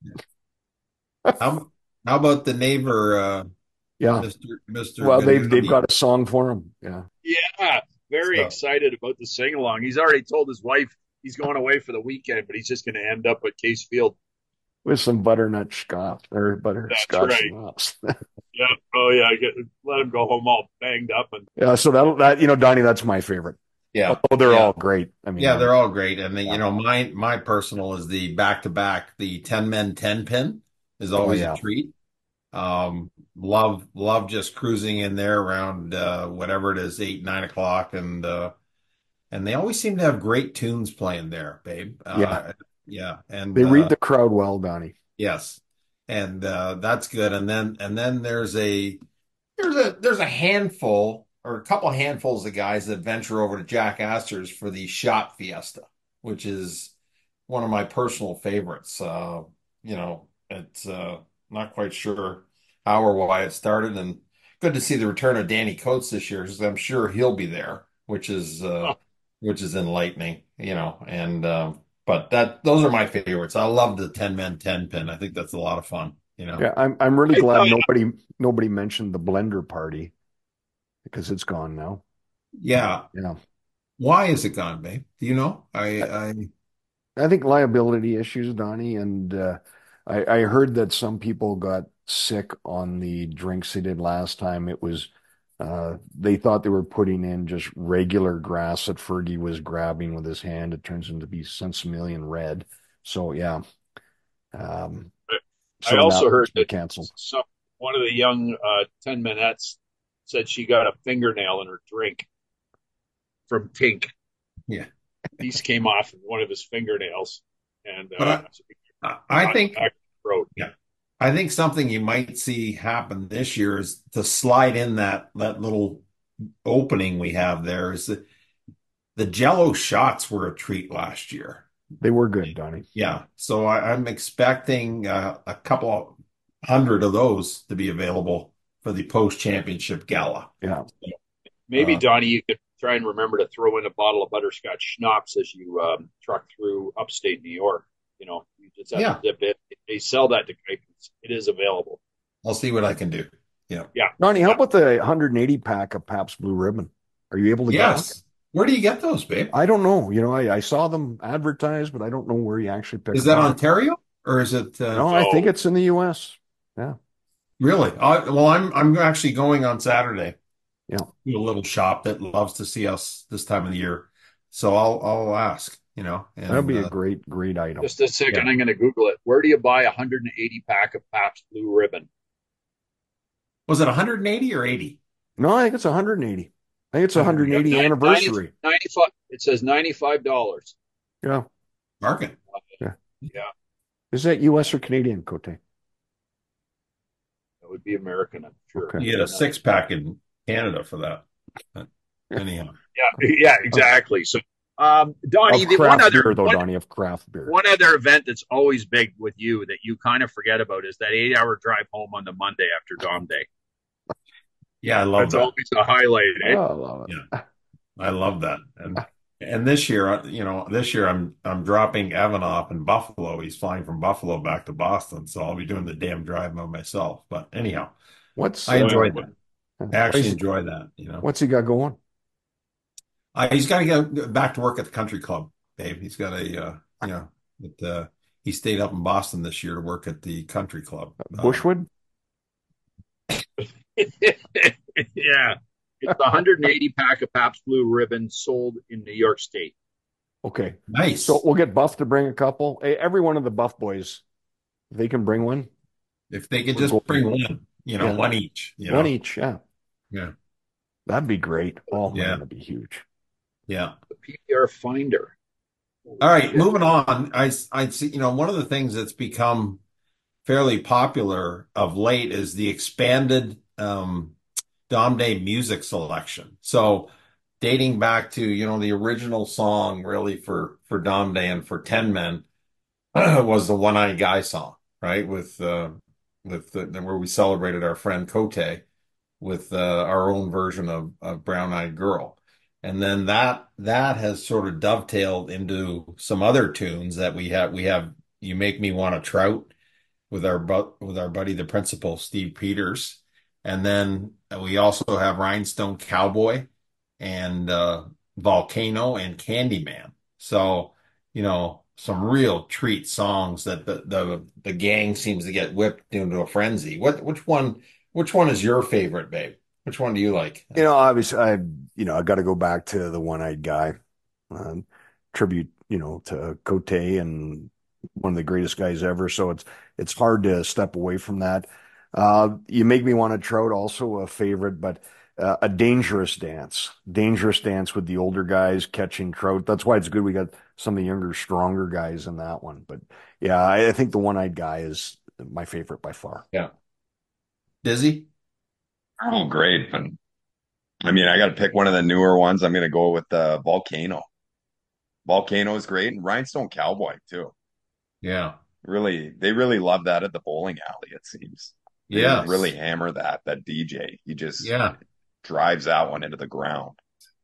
How how about the neighbor, uh, Yeah. Mister Mister Well, they've they've Benetti? got a song for him. Yeah. Yeah, very So- excited about the sing along. He's already told his wife he's going away for the weekend, but he's just going to end up at Case Field. With some butternut scotch or butterscotch right. schnapps. Yeah. Oh, yeah. Get, let him go home all banged up. And Yeah, so that that you know, Donnie, that's my favorite. Yeah, Oh, they're yeah. all great. I mean, Yeah, they're all great. And then, Yeah. you know, my my personal is the back to back, the ten men ten pin is always Oh, yeah. a treat. Um, love love just cruising in there around uh whatever it is, eight, nine o'clock, and uh and they always seem to have great tunes playing there, babe. Uh Yeah. yeah, and they uh, read the crowd well, Donnie. yes. And uh that's good. And then and then there's a there's a there's a handful or a couple handfuls of guys that venture over to Jack Astor's for the shot fiesta, which is one of my personal favorites. Uh, you know, it's uh not quite sure how or why it started, and good to see the return of Danny Coates this year because I'm sure he'll be there, which is uh which is enlightening, you know, and um but that those are my favorites. I love the ten men ten pin. I think that's a lot of fun, you know. Yeah, I'm I'm really I glad thought- nobody nobody mentioned the blender party because it's gone now. Yeah. Yeah. Why is it gone, babe? Do you know? I, I, I think liability issues, Donnie, and uh, I, I heard that some people got sick on the drinks they did last time. It was uh, they thought they were putting in just regular grass that Fergie was grabbing with his hand. It turns into be Sensimilian red. So yeah. Um, I so also now heard it's been that canceled. some, one of the young uh, ten minettes said she got a fingernail in her drink from Tink. Yeah. Piece came off one of his fingernails. And But uh, I, I think, back the road. I think something you might see happen this year is to slide in that, that little opening we have there is that the Jello shots were a treat last year. They were good, Donnie. Yeah. So I, I'm expecting uh, a couple hundred of those to be available for the post-championship gala. Yeah. Maybe, Uh, Donnie, you could try and remember to throw in a bottle of butterscotch schnapps as you um, truck through upstate New York. You know, you just have Yeah. to dip it. They sell that to Greatness. It is available. I'll see what I can do. Yeah. Donnie, how about the one hundred eighty pack of Pabst Blue Ribbon? Are you able to get Yes. Where do you get those, babe? I don't know. You know, I, I saw them advertised, but I don't know where you actually pick Is them that up. Ontario or is it uh, No, I think No. it's in the U S. Yeah. really? I, well, I'm I'm actually going on Saturday Yeah. to a little shop that loves to see us this time of the year, so I'll I'll ask, you know, That'll and be a uh, great, great item. Just a second, yeah. I'm going to Google it. Where do you buy a one hundred eighty pack of Pabst Blue Ribbon? Was it one hundred eighty or eighty? No, I think it's one hundred eighty. I think it's one hundred eighty. one hundred eighty Yep, ninety, anniversary. ninety-five. It says ninety-five dollars. Yeah. Market. Yeah. Yeah, Is that U S or Canadian, Cote? that would be American, I'm sure. Okay. You get a six pack in Canada for that. But anyhow, Yeah, yeah, exactly. So, um, Donnie, Of the one craft other beer, though, one, Donnie, of craft beer. one other event that's always big with you that you kind of forget about is that eight-hour drive home on the Monday after Dom Day. yeah, I love That's that. always a highlight, eh? Oh, I love it. Yeah, I love that. And and this year, uh, you know, this year I'm I'm dropping Evan off in Buffalo. He's flying from Buffalo back to Boston, so I'll be doing the damn drive by myself. But anyhow, What's I uh, enjoy that. I actually what's- enjoy that. You know, what's he got going? uh, he's got to go back to work at the country club, Dave. He's got a uh, you know, but, uh, he stayed up in Boston this year to work at the country club. Um, Bushwood? Yeah. It's a one hundred eighty pack of Pabst Blue Ribbon sold in New York State. Okay. nice. So we'll get Buff to bring a couple. Hey, every one of the Buff boys, if they can bring one, If they could We're just going- bring one, you know, Yeah. one each. You one know, each. Yeah. yeah, That'd be great. Oh, man, Yeah. that'd be huge. yeah. The P B R Finder. All right, moving on. I I see, you know, one of the things that's become fairly popular of late is the expanded um, Dom Day music selection. So dating back to, you know, the original song really for for Dom Day and for Ten Men was the One Eyed Guy song, right? With uh with the, where we celebrated our friend Cote with uh, our own version of, of Brown Eyed Girl. And then that that has sort of dovetailed into some other tunes that we have. We have You Make Me Want to Trout with our bu with our buddy the principal Steve Peters, and then we also have Rhinestone Cowboy and uh, Volcano and Candyman. So you know some real treat songs that the the the gang seems to get whipped into a frenzy. What which one which one is your favorite, babe? Which one do you like? You know, obviously, I, you know, I got to go back to the one-eyed guy. Um, tribute, you know, to Cote and one of the greatest guys ever. So it's it's hard to step away from that. Uh, you Make Me Want to Trout, also a favorite, but uh, a dangerous dance, dangerous dance with the older guys catching trout. That's why it's good. We got some of the younger, stronger guys in that one. But yeah, I, I think the one-eyed guy is my favorite by far. Yeah. Dizzy? Oh, great. But I mean, I got to pick one of the newer ones. I'm going to go with uh, Volcano. Volcano is great, and Rhinestone Cowboy too. Yeah. Really, they really love that at the bowling alley, it seems. They Yes. really hammer that, that D J. He just Yeah. drives that one into the ground.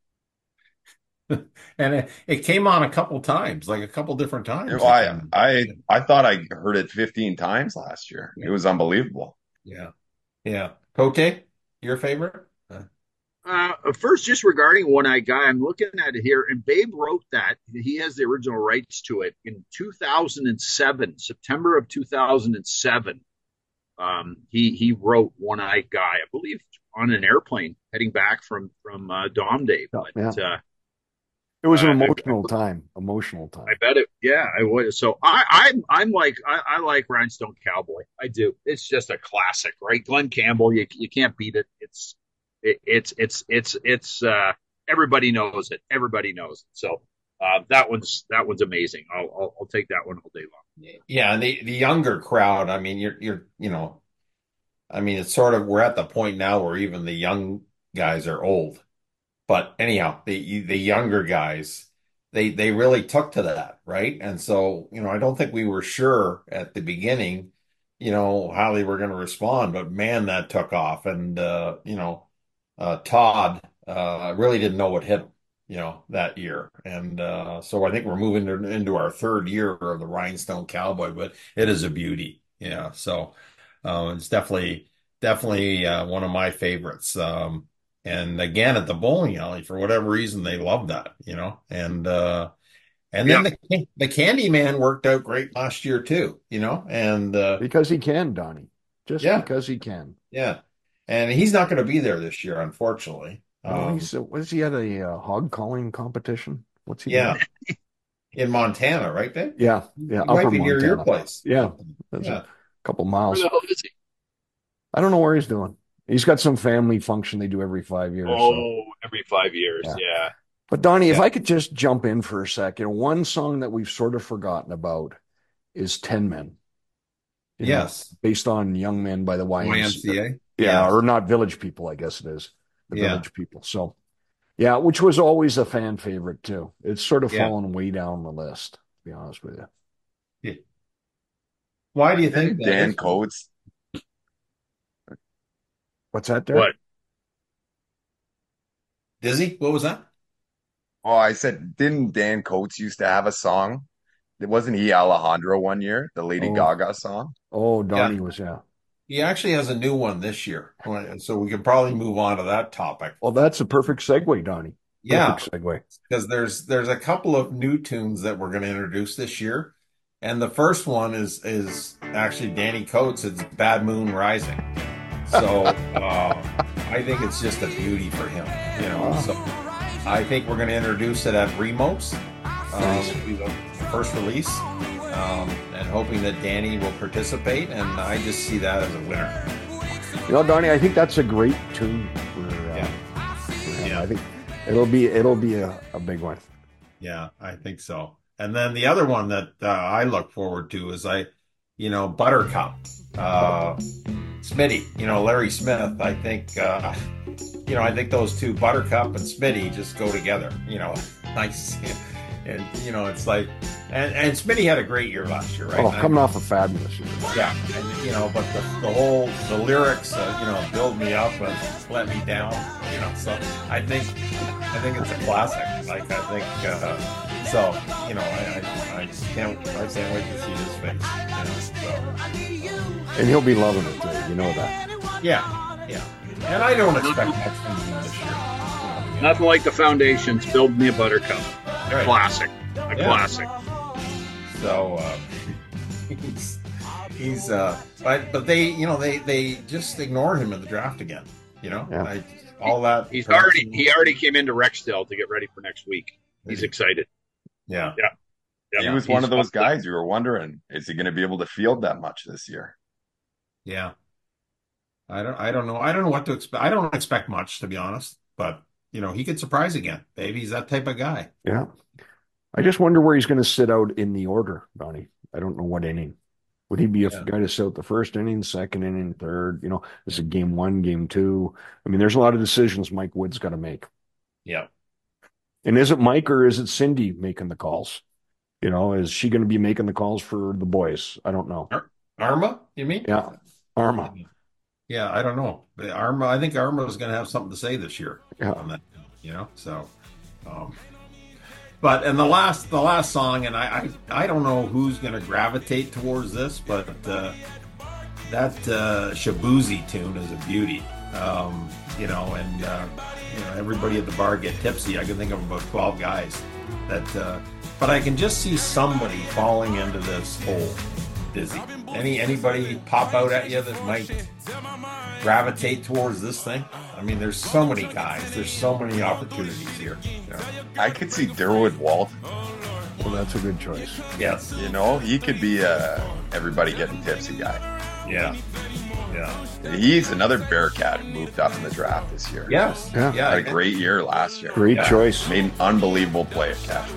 And it, it came on a couple times, like a couple different times. You know, it I, came- I, I thought I heard it fifteen times last year. It was unbelievable. Yeah. Yeah. Cote, your favorite? Uh, Uh, first, just regarding One Eye Guy, I'm looking at it here, and Babe wrote that. He has the original rights to it in two thousand seven, September of two thousand seven. Um, he he wrote One Eye Guy, I believe, on an airplane heading back from from uh, Dom Day. But Yeah. uh, It was an Uh, emotional time, emotional time. I bet it. Yeah, I would. So I, I'm I'm like I, I like Rhinestone Cowboy. I do. It's just a classic, right? Glenn Campbell. You you can't beat it. It's it, it's it's it's it's uh everybody knows it. Everybody knows it. So uh, that one's that one's amazing. I'll, I'll I'll take that one all day long. Yeah, and the the younger crowd, I mean, you're you're you know, I mean, it's sort of we're at the point now where even the young guys are old. But anyhow, the the younger guys, they they really took to that, right? And so, you know, I don't think we were sure at the beginning, you know, how they were going to respond, but man, that took off. And uh, you know, uh Todd uh really didn't know what hit him, you know, that year. And uh so I think we're moving into into our third year of the Rhinestone Cowboy, but it is a beauty. Yeah. So uh, it's definitely definitely uh, one of my favorites. Um And again, at the bowling alley, for whatever reason, they love that, you know. And uh, and Yeah. then the the Candyman worked out great last year too, you know. And uh, Because he can, Donnie. Just yeah, because he can. yeah. And he's not going to be there this year, unfortunately. Well, Um, he's, uh, was he at a uh, hog calling competition? What's he yeah, doing? in Montana, right, Dave? Yeah, yeah, He might upper be near your Montana. place. Yeah, that's Yeah. a couple Where miles. the hell is he? I don't know where he's doing. He's got some family function they do every five years. So. Oh, every five years. Yeah. Yeah. But Donnie, if Yeah. I could just jump in for a second, one song that we've sort of forgotten about is Ten Men. You know, Yes. based on Young Men by the Y M C A. Y M C A. Yeah, Yeah. or not Village People, I guess it is. The Yeah. Village People. So, yeah, which was always a fan favorite too. It's sort of Yeah. fallen way down the list, to be honest with you. Yeah. Why do you think that Dan is? Coates. What's that there? What? Dizzy? What was that? Oh, I said, didn't Dan Coates used to have a song? Wasn't he Alejandro one year, the Lady Oh. Gaga song? Oh, Donnie was, yeah. He actually has a new one this year, so we can probably move on to that topic. Well, that's a perfect segue, Donnie. Yeah, Perfect segue. because there's there's a couple of new tunes that we're going to introduce this year, and the first one is is actually Danny Coates. It's Bad Moon Rising. So uh, I think it's just a beauty for him, you know. Wow. So I think we're going to introduce it at Remos. Um, Nice. it'll be the first release, um, and hoping that Danny will participate. And I just see that as a winner. You know, Donnie, I think that's a great tune for, uh, Yeah. for him. Yeah. I think it'll be it'll be a, a big one. Yeah, I think so. And then the other one that uh, I look forward to is I, you know, Buttercup, uh, Smitty, you know, Larry Smith. I think, uh, you know, I think those two, Buttercup and Smitty, just go together. You know, nice, and you know, it's like, and and Smitty had a great year last year, right? Oh, And I- coming off a fabulous year. yeah, and you know, but the, the whole the lyrics, uh, you know, build me up and let me down, you know. So I think I think it's a classic. Like I think uh, so. You know, I, I I can't I can't wait to see his face. You know, so And he'll be loving it too. You know that. yeah, yeah. And I don't expect much from him this year. You know, Nothing like the Foundations. Build me a Buttercup. Right. Classic. A Yeah. classic. So uh, he's he's uh, but but they you know they they just ignore him in the draft again. You know, Yeah. I, all that He's already he already came into Rexdale to get ready for next week. He's excited. yeah. Yeah. He was one of those guys you were wondering, is he going to be able to field that much this year? Yeah. I don't I don't know. I don't know what to expect. I don't expect much, to be honest, but you know, he could surprise again. Maybe he's that type of guy. Yeah. I just wonder where he's going to sit out in the order, Donnie. I don't know what inning. Would he be a Yeah. guy to sit out the first inning, second inning, third? You know, is it game one, game two? I mean, there's a lot of decisions Mike Wood's got to make. Yeah. And is it Mike or is it Cindy making the calls? You know, is she going to be making the calls for the boys? I don't know. Arma, you mean? Yeah. Arma. Yeah, I don't know. But Arma, I think Arma is going to have something to say this year Yeah. on that, you know. So, um, but and the last the last song, and I I, I don't know who's going to gravitate towards this, but uh, that uh, Shabuzi tune is a beauty. Um, you know, and uh, you know everybody at the bar get tipsy. I can think of about twelve guys that, uh, but I can just see somebody falling into this hole. Dizzy. Any anybody pop out at you that might gravitate towards this thing? I mean, there's so many guys. There's so many opportunities here. You know? I could see Derwood Walt. Well, that's a good choice. Yes. You know, he could be a everybody getting tipsy guy. Yeah. Yeah. He's another Bearcat who moved up in the draft this year. Yes. Yeah. Yeah. Had a great year last year. Great Yeah. choice. Made an unbelievable play at catch.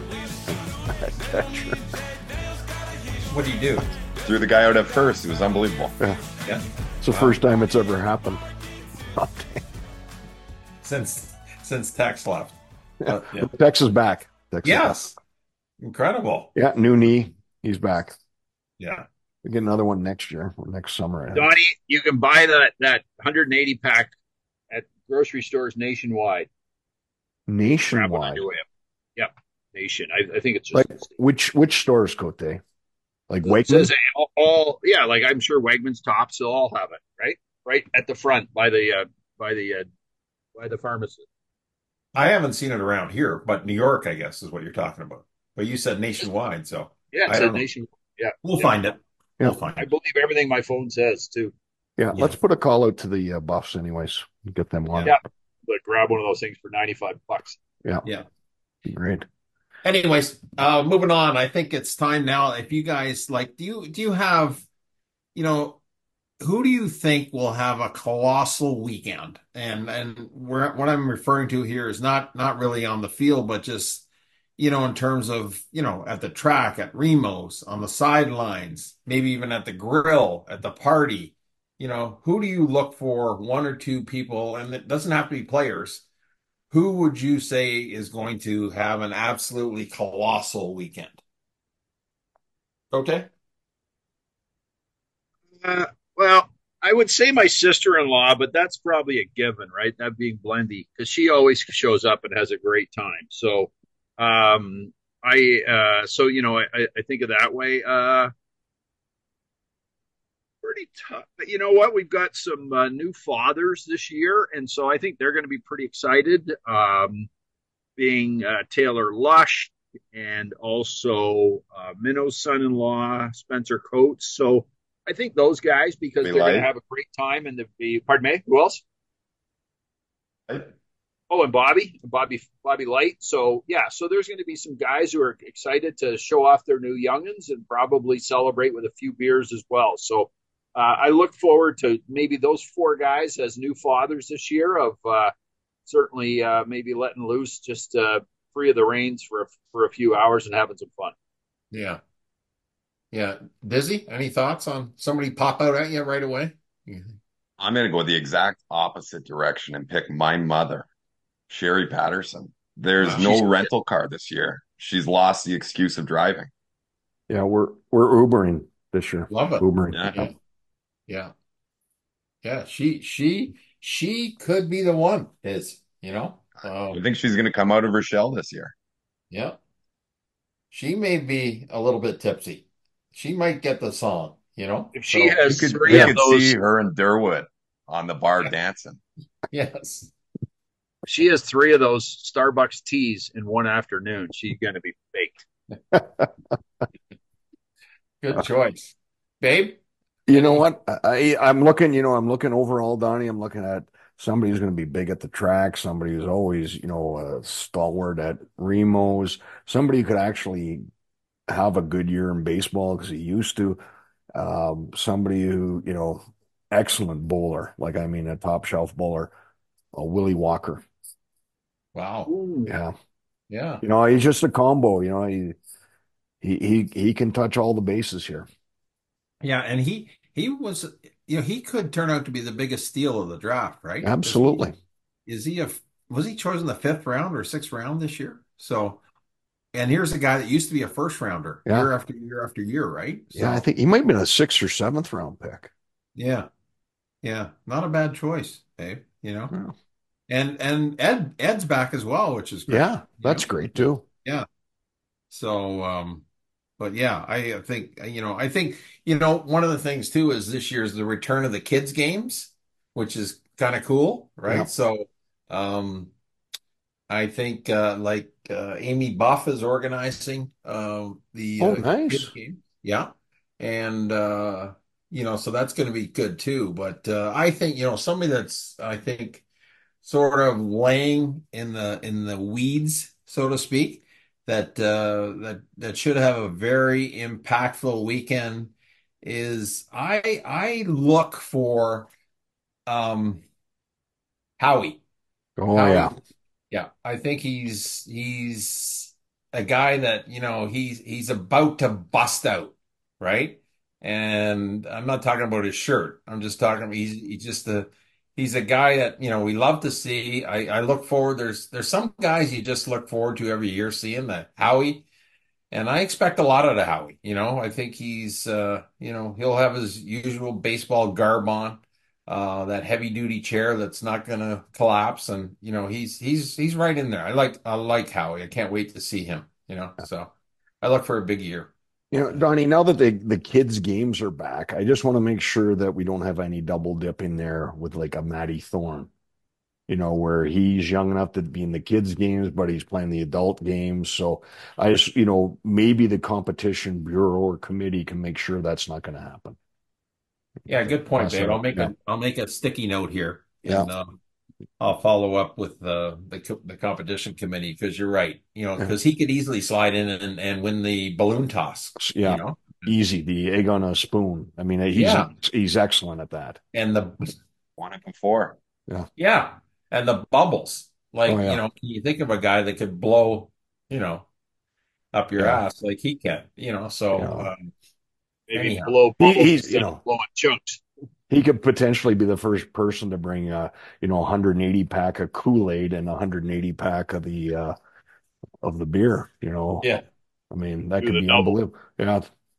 What do you do? Threw the guy out at first. It was unbelievable. Yeah. Yeah. It's the first time it's ever happened. Since since Tex left. Uh, yeah. Tex is back. Tex is Yes. Incredible. back. Yeah, new knee. He's back. Yeah. We get another one next year or next summer. I think. Donnie, you can buy that that one hundred eighty pack at grocery stores nationwide. Grab one on Nationwide. your way up. Yep. Nation. I, I think it's just Like which which stores, Cote? Like it Wegmans? says all, all yeah, like I'm sure Wegmans, Tops, they'll all have it, right? Right at the front by the uh by the uh by the pharmacist. I haven't seen it around here, but New York, I guess, is what you're talking about. But you said nationwide, so Yeah, it I said don't know. nation. Yeah, We'll yeah. find it. Yeah. We'll find I it. believe everything my phone says too. Yeah, Yeah. let's put a call out to the uh, Buffs anyways. Get them on. Yeah. But grab one of those things for ninety-five bucks. Yeah. Yeah. Great. Anyways, uh, moving on. I think it's time now. If you guys like, do you do you have, you know, who do you think will have a colossal weekend? And and where, what I'm referring to here is not not really on the field, but just, you know, in terms of, you know, at the track, at Remos, on the sidelines, maybe even at the grill, at the party. You know, who do you look for? One or two people, and it doesn't have to be players. Who would you say is going to have an absolutely colossal weekend? Okay. Uh, well, I would say my sister-in-law, but that's probably a given, right? That being Blendy, because she always shows up and has a great time. So, um, I, uh, so you know, I, I think of that way. Uh, pretty tough. But you know what? We've got some uh, new fathers this year, and so I think they're going to be pretty excited. Um, being uh, Taylor Lush and also uh, Minnow's son-in-law, Spencer Coates. So I think those guys, because We they're going to like. have a great time and the, pardon me, who else? Right? Oh, and Bobby, Bobby, Bobby Light. So yeah, so there's going to be some guys who are excited to show off their new youngins and probably celebrate with a few beers as well. So uh, I look forward to maybe those four guys as new fathers this year of uh, certainly uh, maybe letting loose just uh, free of the reins for a, for a few hours and having some fun. Yeah. Yeah. Dizzy, any thoughts on somebody pop out at you right away? I'm going to go the exact opposite direction and pick my mother, Sherry Patterson. There's Wow. no She's rental car this year. She's lost the excuse of driving. Yeah, we're we're Ubering this year. Love it. Ubering. Yeah. Yeah. Yeah. Yeah. She, she, she could be the one, is, you know? I Um, think she's going to come out of her shell this year. yeah. She may be a little bit tipsy. She might get the song, you know? if she So, You has could three you of could those, see her and Durwood on the bar Yeah. dancing. yes. if she has three of those Starbucks teas in one afternoon, she's going to be baked. Good choice. Babe? You know Any- what? I I'm looking, you know, I'm looking overall, Donnie. I'm looking at somebody who's going to be big at the track, somebody who's always, you know, a stalwart at Remos, somebody who could actually have a good year in baseball because he used to. Um, somebody who, you know, excellent bowler, like I mean, a top shelf bowler, uh, Willie Walker. Wow. Ooh. Yeah, Yeah. you know, he's just a combo. You know, he he he he can touch all the bases here. Yeah, and he he was, you know, he could turn out to be the biggest steal of the draft, right? 'Cause Absolutely. he- Is he a was he chosen the fifth round or sixth round this year? So, and here's a guy that used to be a first rounder Yeah. year after year after year, right? Yeah, I So, think he might have been a sixth or seventh round pick. yeah, yeah, not a bad choice, Dave. You know, Yeah, and and Ed Ed's back as well, which is great. yeah, you that's know? great too. Yeah. So, um, but yeah, I think, you know, I think, you know, one of the things too is this year's the return of the kids games, which is kind of cool, right? Yeah. So, um, I think, uh, like, uh, Amy Buff is organizing, um, the, Oh, uh, nice. kids game. Yeah. And, uh, you know, so that's going to be good too. But, uh, I think, you know, somebody that's, I think, sort of laying in the in the weeds, so to speak, that uh, that that should have a very impactful weekend is I I look for um Howie. Oh Howie, yeah, yeah, I think he's he's a guy that, you know, he's he's about to bust out, right? And I'm not talking about his shirt. I'm just talking he's he's just a he's a guy that, you know, we love to see. I I look forward. There's there's some guys you just look forward to every year seeing that Howie, and I expect a lot out of Howie. You know, I think he's uh, you know, he'll have his usual baseball garb on, uh, that heavy duty chair that's not gonna collapse, and you know, he's he's he's right in there. I like I like Howie. I can't wait to see him. You know, so I look for a big year. you know, Donnie. Now that the the kids' games are back, I just want to make sure that we don't have any double dipping there with like a Matty Thorne. you know, where he's young enough to be in the kids' games, but he's playing the adult games. So I just, you know, maybe the competition bureau or committee can make sure that's not going to happen. Yeah, good point, Pass that babe. I'll on. make Yeah. a I'll make a sticky note here, Yeah. and um, I'll follow up with the the, co- the competition committee because you're right. You know, Yeah. because he could easily slide in and, and win the balloon toss. You Yeah. know, Easy. The egg on a spoon. I mean, he's yeah, he's excellent at that. and the Won it before. Yeah. yeah, and the bubbles. Oh Like, you yeah. know, can you think of a guy that could blow, you know, up your Yeah. ass like he can? You know, so Yeah. um, Maybe anyhow, blow He, bubbles he's, you instead of know, blowing chunks. he could potentially be the first person to bring uh, you know, one hundred eighty pack of Kool-Aid and one hundred eighty pack of the uh of the beer, you know. yeah. I mean, that Do could the be double. unbelievable. Yeah.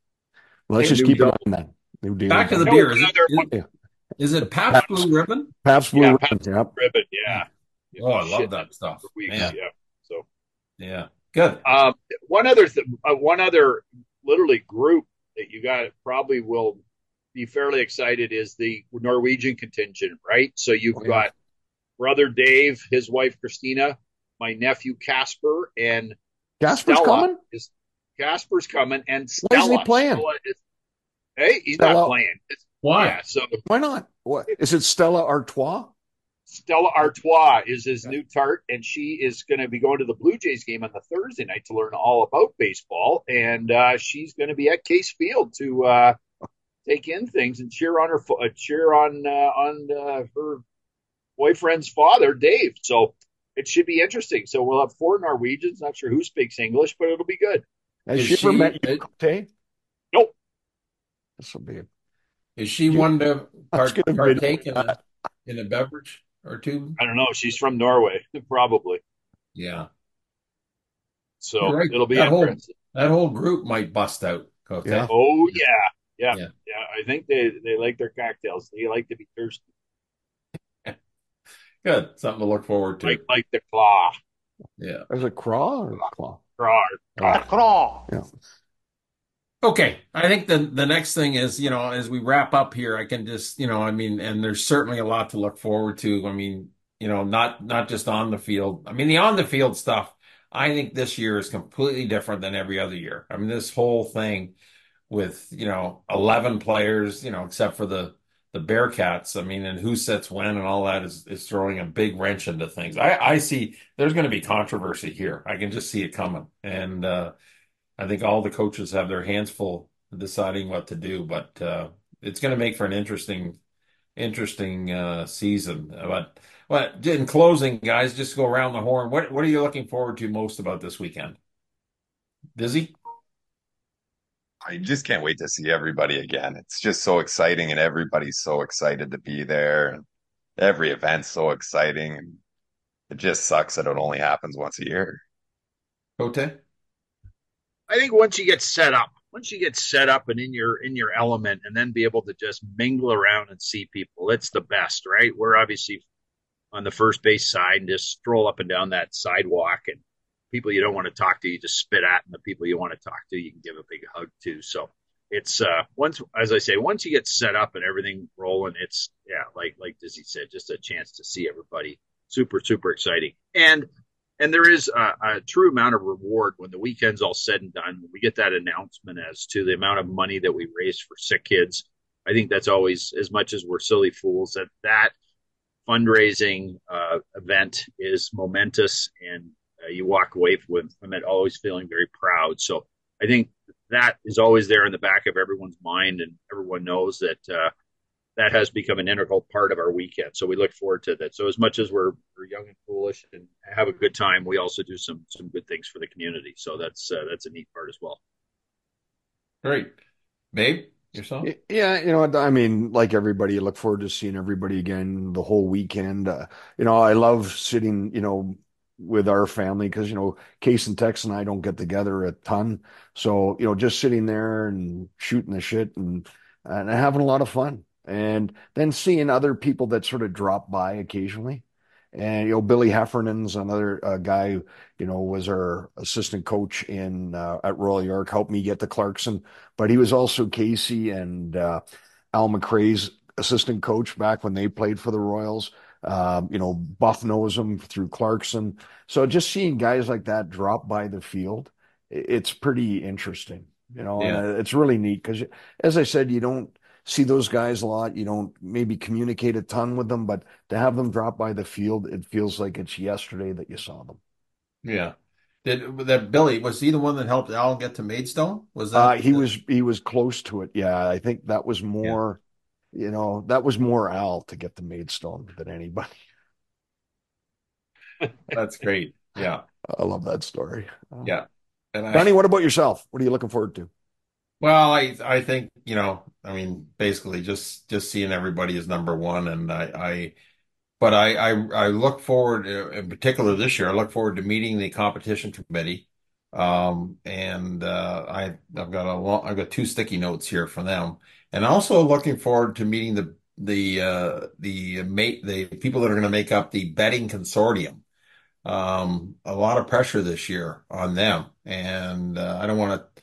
Let's Hey, just New keep an eye double. on that. New daily back to the No, double. beer. one Is it other is, one. Yeah. is it Pabst Pabst, Blue Ribbon? Pabst Blue Yeah, Ribbon. Pabst Yep. Ribbon. Yeah. Yeah, Oh, I love shit, that stuff, for weeks. man. Yeah. So, Yeah, good. um, one other th- uh, one other literally group that you got probably will be fairly excited is the Norwegian contingent, right? So you've Oh, yeah. got brother Dave, his wife Christina, my nephew Casper, and Casper's Stella. coming? Is Casper's coming, and Why isn't Stella. he playing? Stella is, hey, he's Stella- not playing. It's, Why? yeah, so Why not? What is it? Stella Artois? Stella Artois is his new tart, and she is going to be going to the Blue Jays game on the Thursday night to learn all about baseball. And uh, she's going to be at Case Field to uh, take in things and cheer on her, uh, cheer on uh, on uh, her boyfriend's father, Dave. So it should be interesting. So we'll have four Norwegians. Not sure who speaks English, but it'll be good. Has Is she ever she- met you, it- Cote? Nope. This will be. Is she You- one to I was part, gonna partake in video a in a beverage or two? I don't know. She's from Norway, probably. Yeah, So You're right. it'll be That whole- interesting. that whole group might bust out. Okay. Yeah. Oh yeah. yeah, Yeah. yeah, I think they they like their cocktails. They like to be thirsty, Good. Something to look forward to. like like the claw, Yeah. Is it craw or claw? claw. The craw. Yeah. Okay. I think the the next thing is, you know, as we wrap up here, I can just, you know, I mean, and there's certainly a lot to look forward to. I mean, you know, not not just on the field. I mean, the on the field stuff, I think this year is completely different than every other year. I mean, this whole thing with, you know, eleven players, you know, except for the the Bearcats. I mean, and who sits when and all that is is throwing a big wrench into things. I I see there's going to be controversy here. I can just see it coming. And uh I think all the coaches have their hands full deciding what to do, but uh it's going to make for an interesting interesting uh season. But but in closing, guys, just go around the horn. What what are you looking forward to most about this weekend? Dizzy? I just can't wait to see everybody again. It's just so exciting, and everybody's so excited to be there. And every event's so exciting. And it just sucks that it only happens once a year. Cote? I think once you get set up, once you get set up and in your in your element, and then be able to just mingle around and see people, it's the best, right? We're obviously on the first base side and just stroll up and down that sidewalk, and people you don't want to talk to, you just spit at, and the people you want to talk to, you can give a big hug to. So it's uh once, as I say, once you get set up and everything rolling, it's yeah, like like Dizzy said, just a chance to see everybody. Super super exciting, and and there is a, a true amount of reward when the weekend's all said and done. When we get that announcement as to the amount of money that we raised for sick kids, I think that's always, as much as we're silly fools, that that fundraising uh, event is momentous, and uh, you walk away with, from it always feeling very proud. So I think that is always there in the back of everyone's mind, and everyone knows that uh, that has become an integral part of our weekend. So we look forward to that. So as much as we're, we're young and foolish and have a good time, we also do some some good things for the community. So that's uh, that's a neat part as well. Great. Babe, yourself? Yeah, you know what? I mean, like everybody, I look forward to seeing everybody again the whole weekend. Uh, you know, I love sitting, you know, with our family because, you know, Case and Tex and I don't get together a ton. So, you know, just sitting there and shooting the shit and and having a lot of fun. And then seeing other people that sort of drop by occasionally. And, you know, Billy Heffernan's another uh, guy, who, you know, was our assistant coach in uh, at Royal York, helped me get to Clarkson. But he was also Casey and uh, Al McRae's assistant coach back when they played for the Royals. Um, you know, Buff knows him through Clarkson. So just seeing guys like that drop by the field, it's pretty interesting, you know, and Yeah. uh, it's really neat because, as I said, you don't see those guys a lot. You don't maybe communicate a ton with them, but to have them drop by the field, it feels like it's yesterday that you saw them. Yeah. Did that Billy, was he the one that helped Al get to Maidstone? Was Uh, that he uh, was he was close to it. Yeah, I think that was yeah. more, you know, that was more Al to get the Maidstone than anybody. That's great. Yeah. I love that story. Uh, Yeah. And I Donnie, what about yourself? What are you looking forward to? well, I I think, you know, I mean, basically just just seeing everybody as number one and I I but I I, I look forward uh, in particular this year, I look forward to meeting the competition committee. Um and uh I I've got a long, I've got two sticky notes here for them. And also looking forward to meeting the the uh the mate the people that are going to make up the betting consortium. Um, a lot of pressure this year on them, and uh, I don't want to.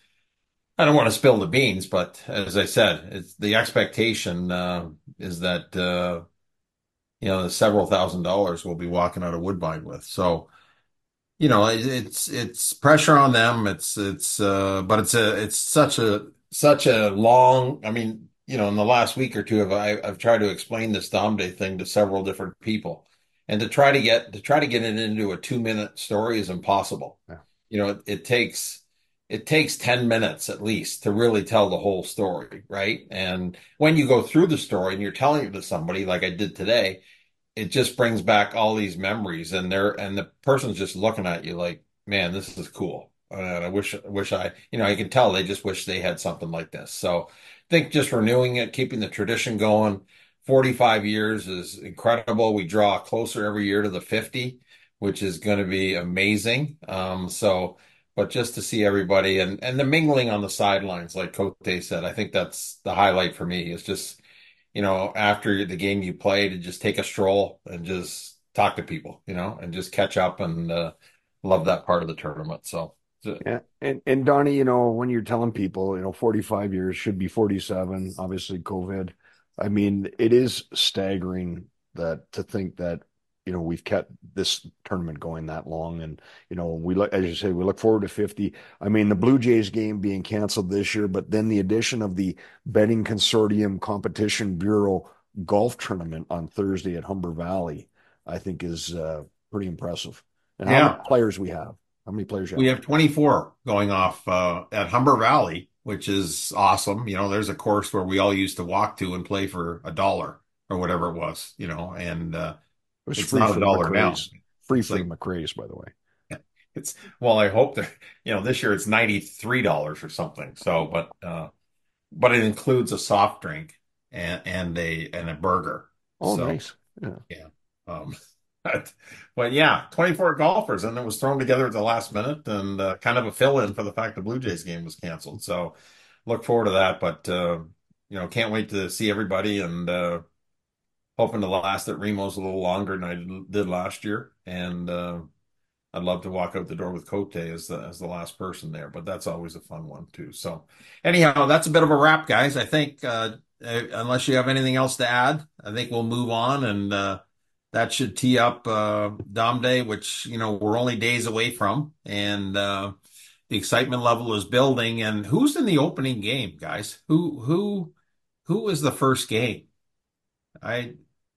I don't want to spill the beans, but as I said, it's the expectation uh, is that uh, you know the several thousand dollars we'll be walking out of Woodbine with. So you know it, it's it's pressure on them. It's it's uh, but it's a it's such a such a long. I mean, you know, in the last week or two, I've I- I've tried to explain this Dom Day thing to several different people, and to try to get to try to get it into a two minute story is impossible. Yeah. You know, it, it takes it takes ten minutes at least to really tell the whole story, right? And when you go through the story and you're telling it to somebody like I did today, it just brings back all these memories and they're and the person's just looking at you like, man, this is cool. And I wish wish I, you know, I can tell they just wish they had something like this. So I think just renewing it, keeping the tradition going. forty-five years is incredible. We draw closer every year to the fifty, which is going to be amazing. Um, so but just to see everybody and and the mingling on the sidelines, like Cote said, I think that's the highlight for me. Is just you know, after the game you play to just take a stroll and just talk to people, you know, and just catch up and uh, love that part of the tournament. So, so, Yeah. And and Donnie, you know, when you're telling people, you know, forty-five years should be forty-seven, obviously COVID. I mean, it is staggering that to think that, you know, we've kept this tournament going that long. And, you know, we look, as you say, we look forward to fifty. I mean, the Blue Jays game being canceled this year, but then the addition of the Betting Consortium Competition Bureau golf tournament on Thursday at Humber Valley, I think is uh, pretty impressive. And how many yeah, players we have? How many players you we have? have twenty-four going off uh, at Humber Valley, which is awesome. You know, there's a course where we all used to walk to and play for a dollar or whatever it was, you know, and uh, It was it's free not for a the dollar now. McRae's. Free It's for the like McRae's, by the way. it's well, I hope that you know this year it's ninety-three dollars or something. So, but uh, but it includes a soft drink and and a and a burger. Oh, So. nice. Yeah. Yeah. Um, but, but yeah, twenty-four golfers, and it was thrown together at the last minute and uh, kind of a fill-in for the fact the Blue Jays game was canceled. So look forward to that. But uh, you know, can't wait to see everybody and uh, hoping to last at Remo's a little longer than I did last year. And uh, I'd love to walk out the door with Cote as the as the last person there, but that's always a fun one too. So anyhow, that's a bit of a wrap, guys. I think uh, uh, unless you have anything else to add, I think we'll move on and uh, that should tee up uh, Dom Day, which you know we're only days away from, and uh, the excitement level is building. And who's in the opening game, guys? Who who who is the first game? I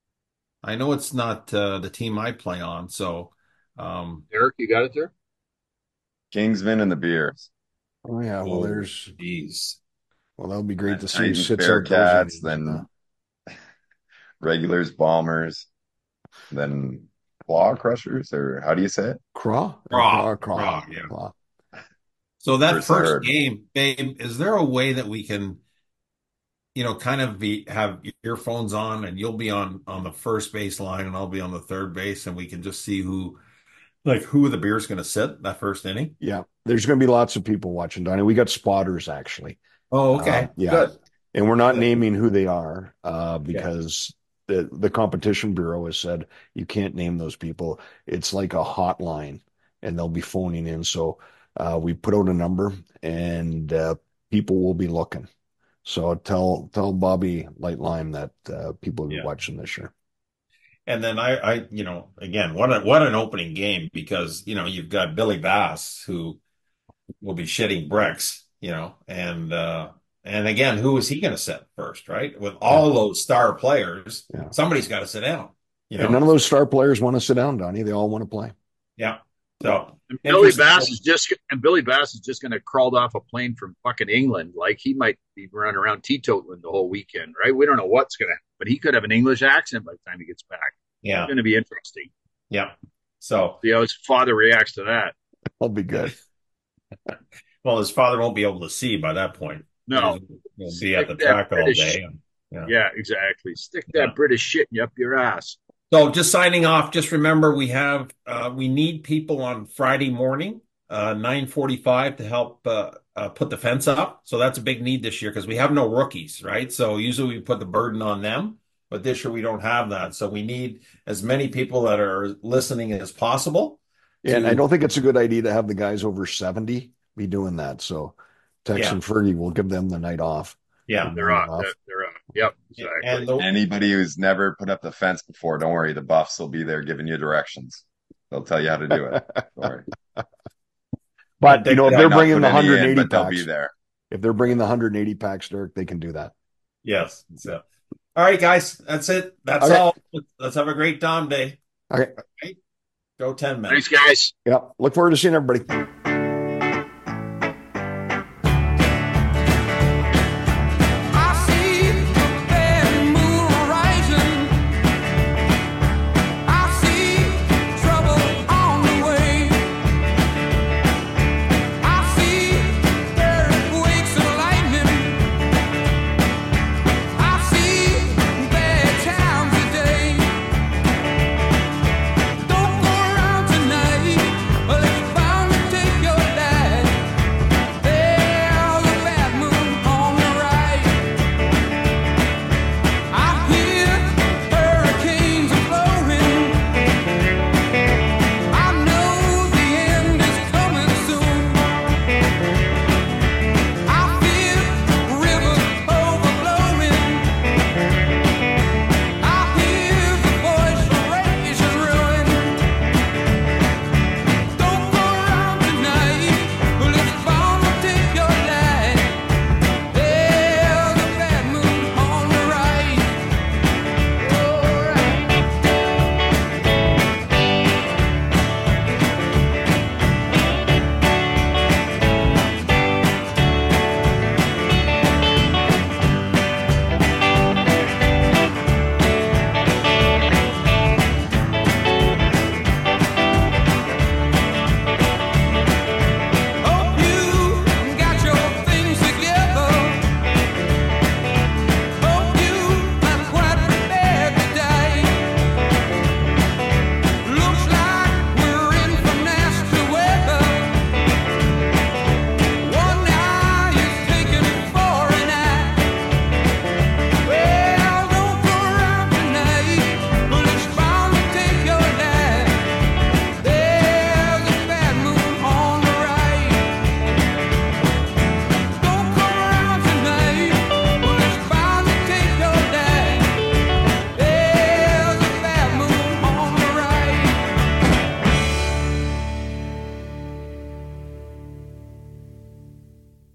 I know it's not uh, the team I play on, so. Um, Derek, you got it there? Kingsman and the Beers. Oh, yeah. Well, Oh, there's, geez. well, that'll be great Then to see who Titans, sits out those Bearcats, innings. Yeah. then regulars, Bombers, then Claw Crushers, or how do you say it? Craw? Or Raw, Craw, Craw, raw, yeah. Craw. So that First I first heard. game, babe, is there a way that we can, you know, kind of be have earphones on and you'll be on on the first base line and I'll be on the third base and we can just see who like who the beer's going to sit that first inning? Yeah. There's going to be lots of people watching, Donnie. We got spotters, actually. Oh, Uh, okay. yeah. Good. And we're not Good. naming who they are uh, Yeah. because the, the Competition Bureau has said you can't name those people. It's like a hotline and they'll be phoning in. So uh, we put out a number and uh, people will be looking. So tell tell Bobby Light Lime that uh, people will be Yeah. watching this year. And then I, I, you know, again, what a, what an opening game because, you know, you've got Billy Bass who will be shitting bricks, you know, and, uh, and again, who is he going to set first, right? With all Yeah. those star players, Yeah. somebody's got to sit down, you And know? none of those star players want to sit down, Donnie. They all want to play. Yeah. So And Billy interesting. Bass is just and Billy Bass is just going to crawled off a plane from fucking England. Like he might be running around teetotaling the whole weekend, right? We don't know what's going to, but he could have an English accent by the time he gets back. Yeah. It's going to be interesting. Yeah. So, See how his father reacts to that. That'll be good. well, his father won't be able to see by that point. No, He'll be at the Stick that track all British- day. Yeah. Yeah, exactly. Stick that Yeah. British shit up your ass. So just signing off, just remember we have uh, we need people on Friday morning, uh, nine forty-five to help uh, uh, put the fence up. So that's a big need this year because we have no rookies, right? So usually we put the burden on them, but this year we don't have that. So we need as many people that are listening as possible. And to- I don't think it's a good idea to have the guys over seventy be doing that. So Tex Yeah. and Fergie will give them the night off. Yeah. They're on. They're, they're on. Yep, exactly. And the, Anybody who's never put up the fence before, don't worry, the buffs will be there giving you directions. They'll tell you how to do it. Don't worry. But, you know, if Might they're not bringing put the any in, one hundred eighty but they'll packs, be there. if they're bringing the one hundred eighty packs, Derek, they can do that. yes. So, all right, guys, that's it. That's Okay. all. Let's have a great Dom day. Okay. Go ten men. Thanks, guys. Yep. Look forward to seeing everybody.